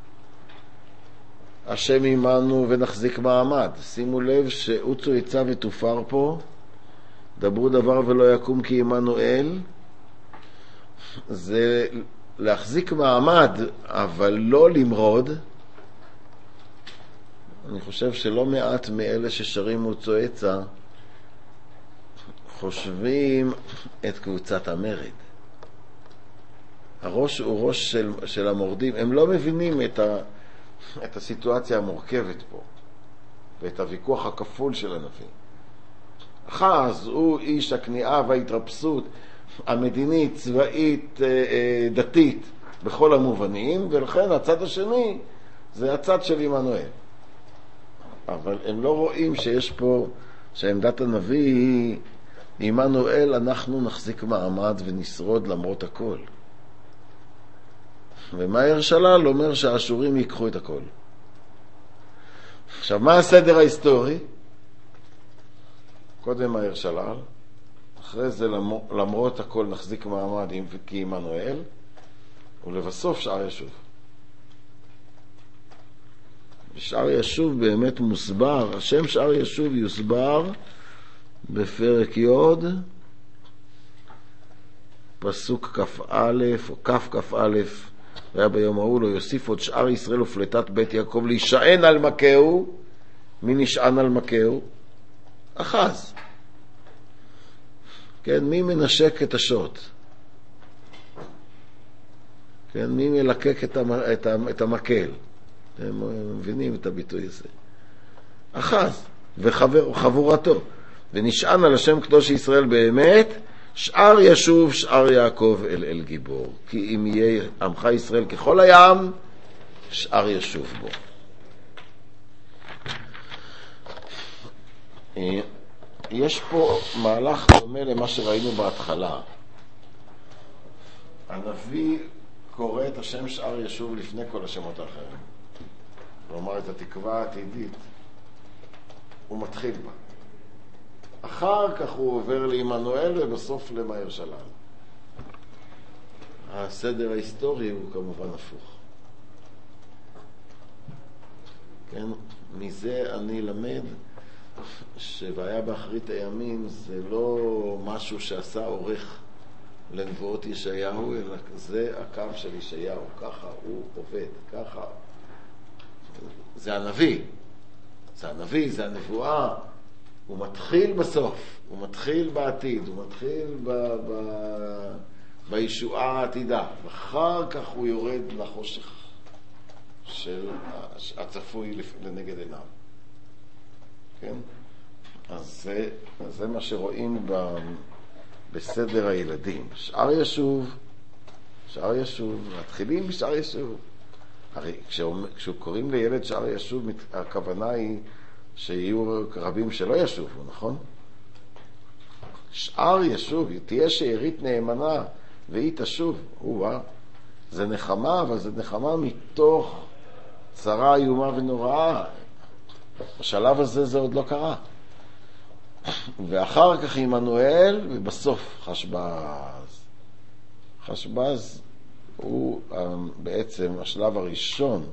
השם עמנו ונחזיק מעמד. שימו לב שעוצו יצא ותופר פה, דברו דבר ולא יקום כי עמנואל, זה להחזיק מעמד אבל לא למרוד. אני חושב שלא מעט מאלה ששרים עוצו יצא חושבים את קבוצת המרד. הראש הוא ראש של, של המורדים. הם לא מבינים את, ה, את הסיטואציה המורכבת פה ואת הוויכוח הכפול של הנביא. אחז הוא איש הכניעה וההתרפסות המדינית, צבאית, דתית בכל המובנים, ולכן הצד השני זה הצד של עמנואל. אבל הם לא רואים שיש פה, שעמדת הנביא היא עמנואל, אנחנו נחזיק מעמד ונשרוד למרות הכל. ומהר שלל אומר שהאשורים ייקחו את הכל. עכשיו, מה הסדר ההיסטורי? קודם מהר שלל, אחרי זה למרות הכל נחזיק מעמד כי עמנואל, ולבסוף שאר ישוב. שאר ישוב באמת מוסבר, השם שאר ישוב יוסבר בפרק י' פסוק כף א' או כף כף א', והיה ביום ההוא לא יוסיף עוד שאר ישראל ופלטת בית יעקב להישען על מכהו. מי נשען על מכהו? אחז. כן, מי מנשק את השוט? כן, מי מלקק את, המ, את, המ, את המקל? הם מבינים את הביטוי הזה. אחז וחבורתו, ונשען על השם קדוש ישראל באמת. שאר ישוב שאר יעקב אל אל גיבור, כי אם יהיה עמך ישראל ככל הים, שאר ישוב בו. יש פה מהלך דומה למה שראינו בהתחלה. הנביא קורא את השם שאר ישוב לפני כל השמות האחרים, כלומר את התקווה העתידית הוא מתחיל בה. אחר כך הוא עובר לעמנואל ובסוף למהר שלל. הסדר ההיסטורי הוא כמובן הפוך. כן? מזה אני למד שהיה באחרית הימים זה לא משהו שעשה עורך לנבואות ישעיהו, אלא זה הקו של ישעיהו, ככה הוא עובד, ככה. זה הנביא, זה הנביא, זה הנבואה. הוא מתחיל בסוף, הוא מתחיל בעתיד, הוא מתחיל ב... ב... בישועה העתידה, ואחר כך הוא יורד לחושך של הצפוי לנגד עיניו. כן? אז זה, אז זה מה שרואים ב, בסדר הילדים. שאר ישוב, שאר ישוב, מתחילים בשאר ישוב. הרי כשהוא, כשהוא קוראים לילד שאר ישוב, הכוונה היא שיהיו רבים שלא ישובו, נכון? שאר ישוב, תהיה שארית נאמנה, והיא תשוב. וואה, זה נחמה, אבל זה נחמה מתוך צרה איומה ונוראה. בשלב הזה זה עוד לא קרה. ואחר כך עמנואל, ובסוף חשבז. חשבז הוא בעצם השלב הראשון.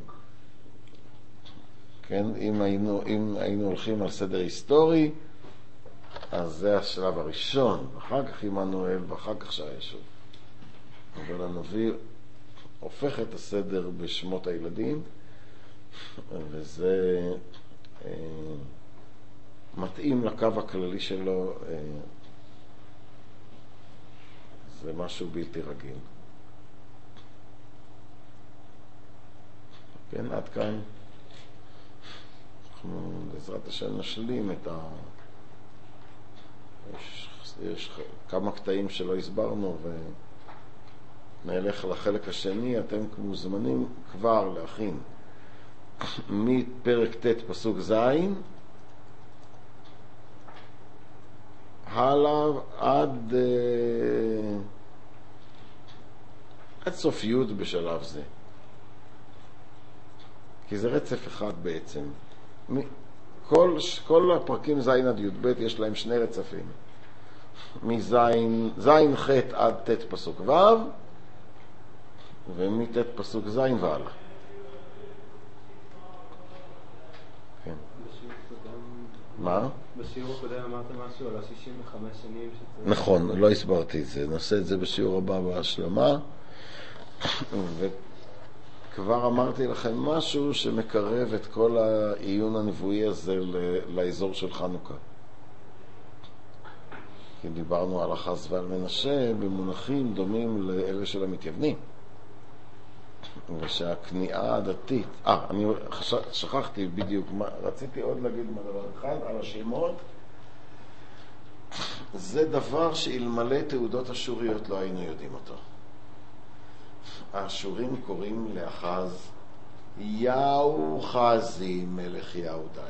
כן, אם היינו, אם היינו הולכים על סדר היסטורי, אז זה השלב הראשון, ואחר כך עמנואל, ואחר כך שהישוב. אבל הנביא הופך את הסדר בשמות הילדים, וזה אה, מתאים לקו הכללי שלו, אה, זה משהו בלתי רגיל. כן, עד כאן אנחנו בעזרת השם נשלים את ה... יש, יש כמה קטעים שלא הסברנו ונלך לחלק השני. אתם מוזמנים כבר להכין מפרק ט' פסוק ז' הלאה עד עד סוף י' בשלב זה, כי זה רצף אחד בעצם. כל, כל הפרקים ז' עד י' ב' יש להם שני רצפים, מז' ז' ח' עד ט' פסוק ו' ומט' פסוק ז' והלאה. כן. מה? בשיעור הקודם אמרת משהו על ה-שישים וחמש שנים שצריך... נכון, לא הסברתי את זה, נעשה את זה בשיעור הבא בהשלמה. וכבר אמרתי לכם משהו שמקרב את כל העיון הנבואי הזה לאזור של חנוכה, כי דיברנו על אחז ועל מנשה במונחים דומים לאלה של המתייוונים, ושהכניעה הדתית, אה, אני שכחתי בדיוק, רציתי עוד להגיד מה דבר אחד על השמות. זה דבר שאלמלא תעודות אשוריות לא היינו יודעים אותו. האשורים קוראים לאחז יהו חזי מלך יהודי,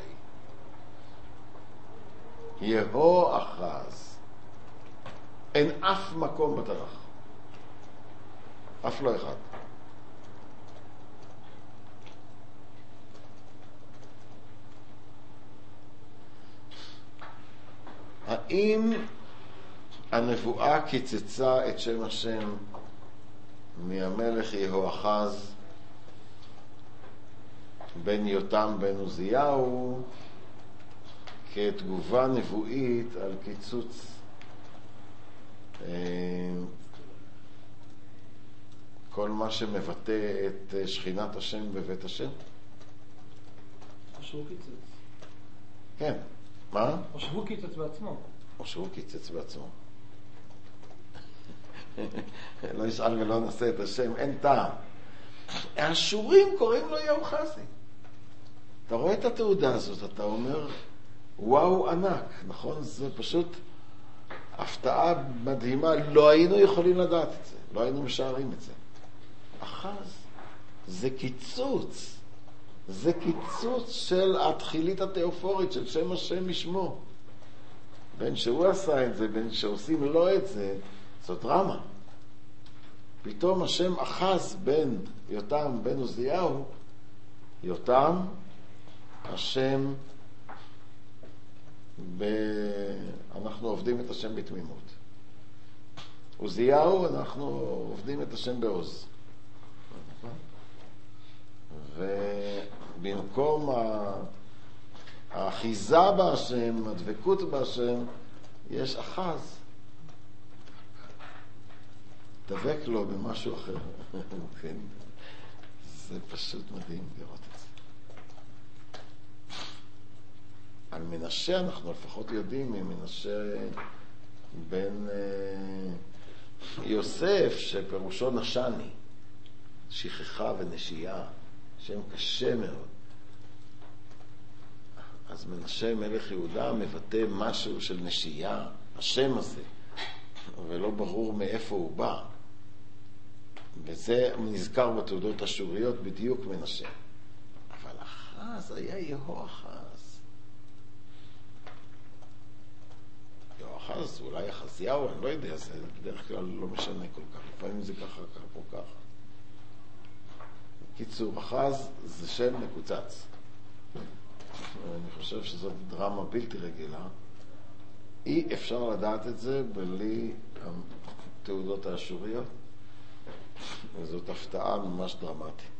יהו אחז. אין אף מקום בתנ"ך, אף לא אחד. האם הנבואה קיצצה את שם השם מהמלך יהואחז בן יותם בן עוזיהו כתגובה נבואית על קיצוץ כל מה שמבטא את שכינת השם בבית השם? או שהוא קיצץ. כן. מה? או שהוא קיצץ בעצמו. או שהוא קיצץ בעצמו. לא ישאל ולא נעשה את השם, אין טעם. האשורים קוראים לו יהואחזי. אתה רואה את התעודה הזאת, אתה אומר, וואו ענק, נכון? זה פשוט הפתעה מדהימה, לא היינו יכולים לדעת את זה, לא היינו משערים את זה. אחז, זה קיצוץ, זה קיצוץ של התחילית התיאופורית של שם השם משמו. בין שהוא עשה את זה, בין שעושים לו את זה, זאת דרמה. פתאום השם אחז בן יותם בן עוזיהו, יותם השם ב... אנחנו עובדים את השם בתמימות. עוזיהו אנחנו עובדים את השם בעוז. ובמקום האחיזה בהשם, הדבקות בהשם, יש אחז. דבק לו במשהו אחר. כן. זה פשוט מדהים לראות את זה. על מנשה אנחנו לפחות יודעים ממנשה בן אה, יוסף, שפירושו נשני, שכחה ונשייה, שם קשה מאוד. אז מנשה מלך יהודה מבטא משהו של נשייה, השם הזה, ולא ברור מאיפה הוא בא. וזה נזכר בתעודות אשוריות בדיוק מנשה. אבל אחז היה יהואחז. יהואחז, אולי אחזיהו, אני לא יודע, זה בדרך כלל לא משנה כל כך. לפעמים זה ככה, ככה פה ככה. קיצור, אחז זה שם מקוצץ. אני חושב שזאת דרמה בלתי רגילה. אי אפשר לדעת את זה בלי התעודות האשוריות. וזאת הפתעה ממש דרמטית.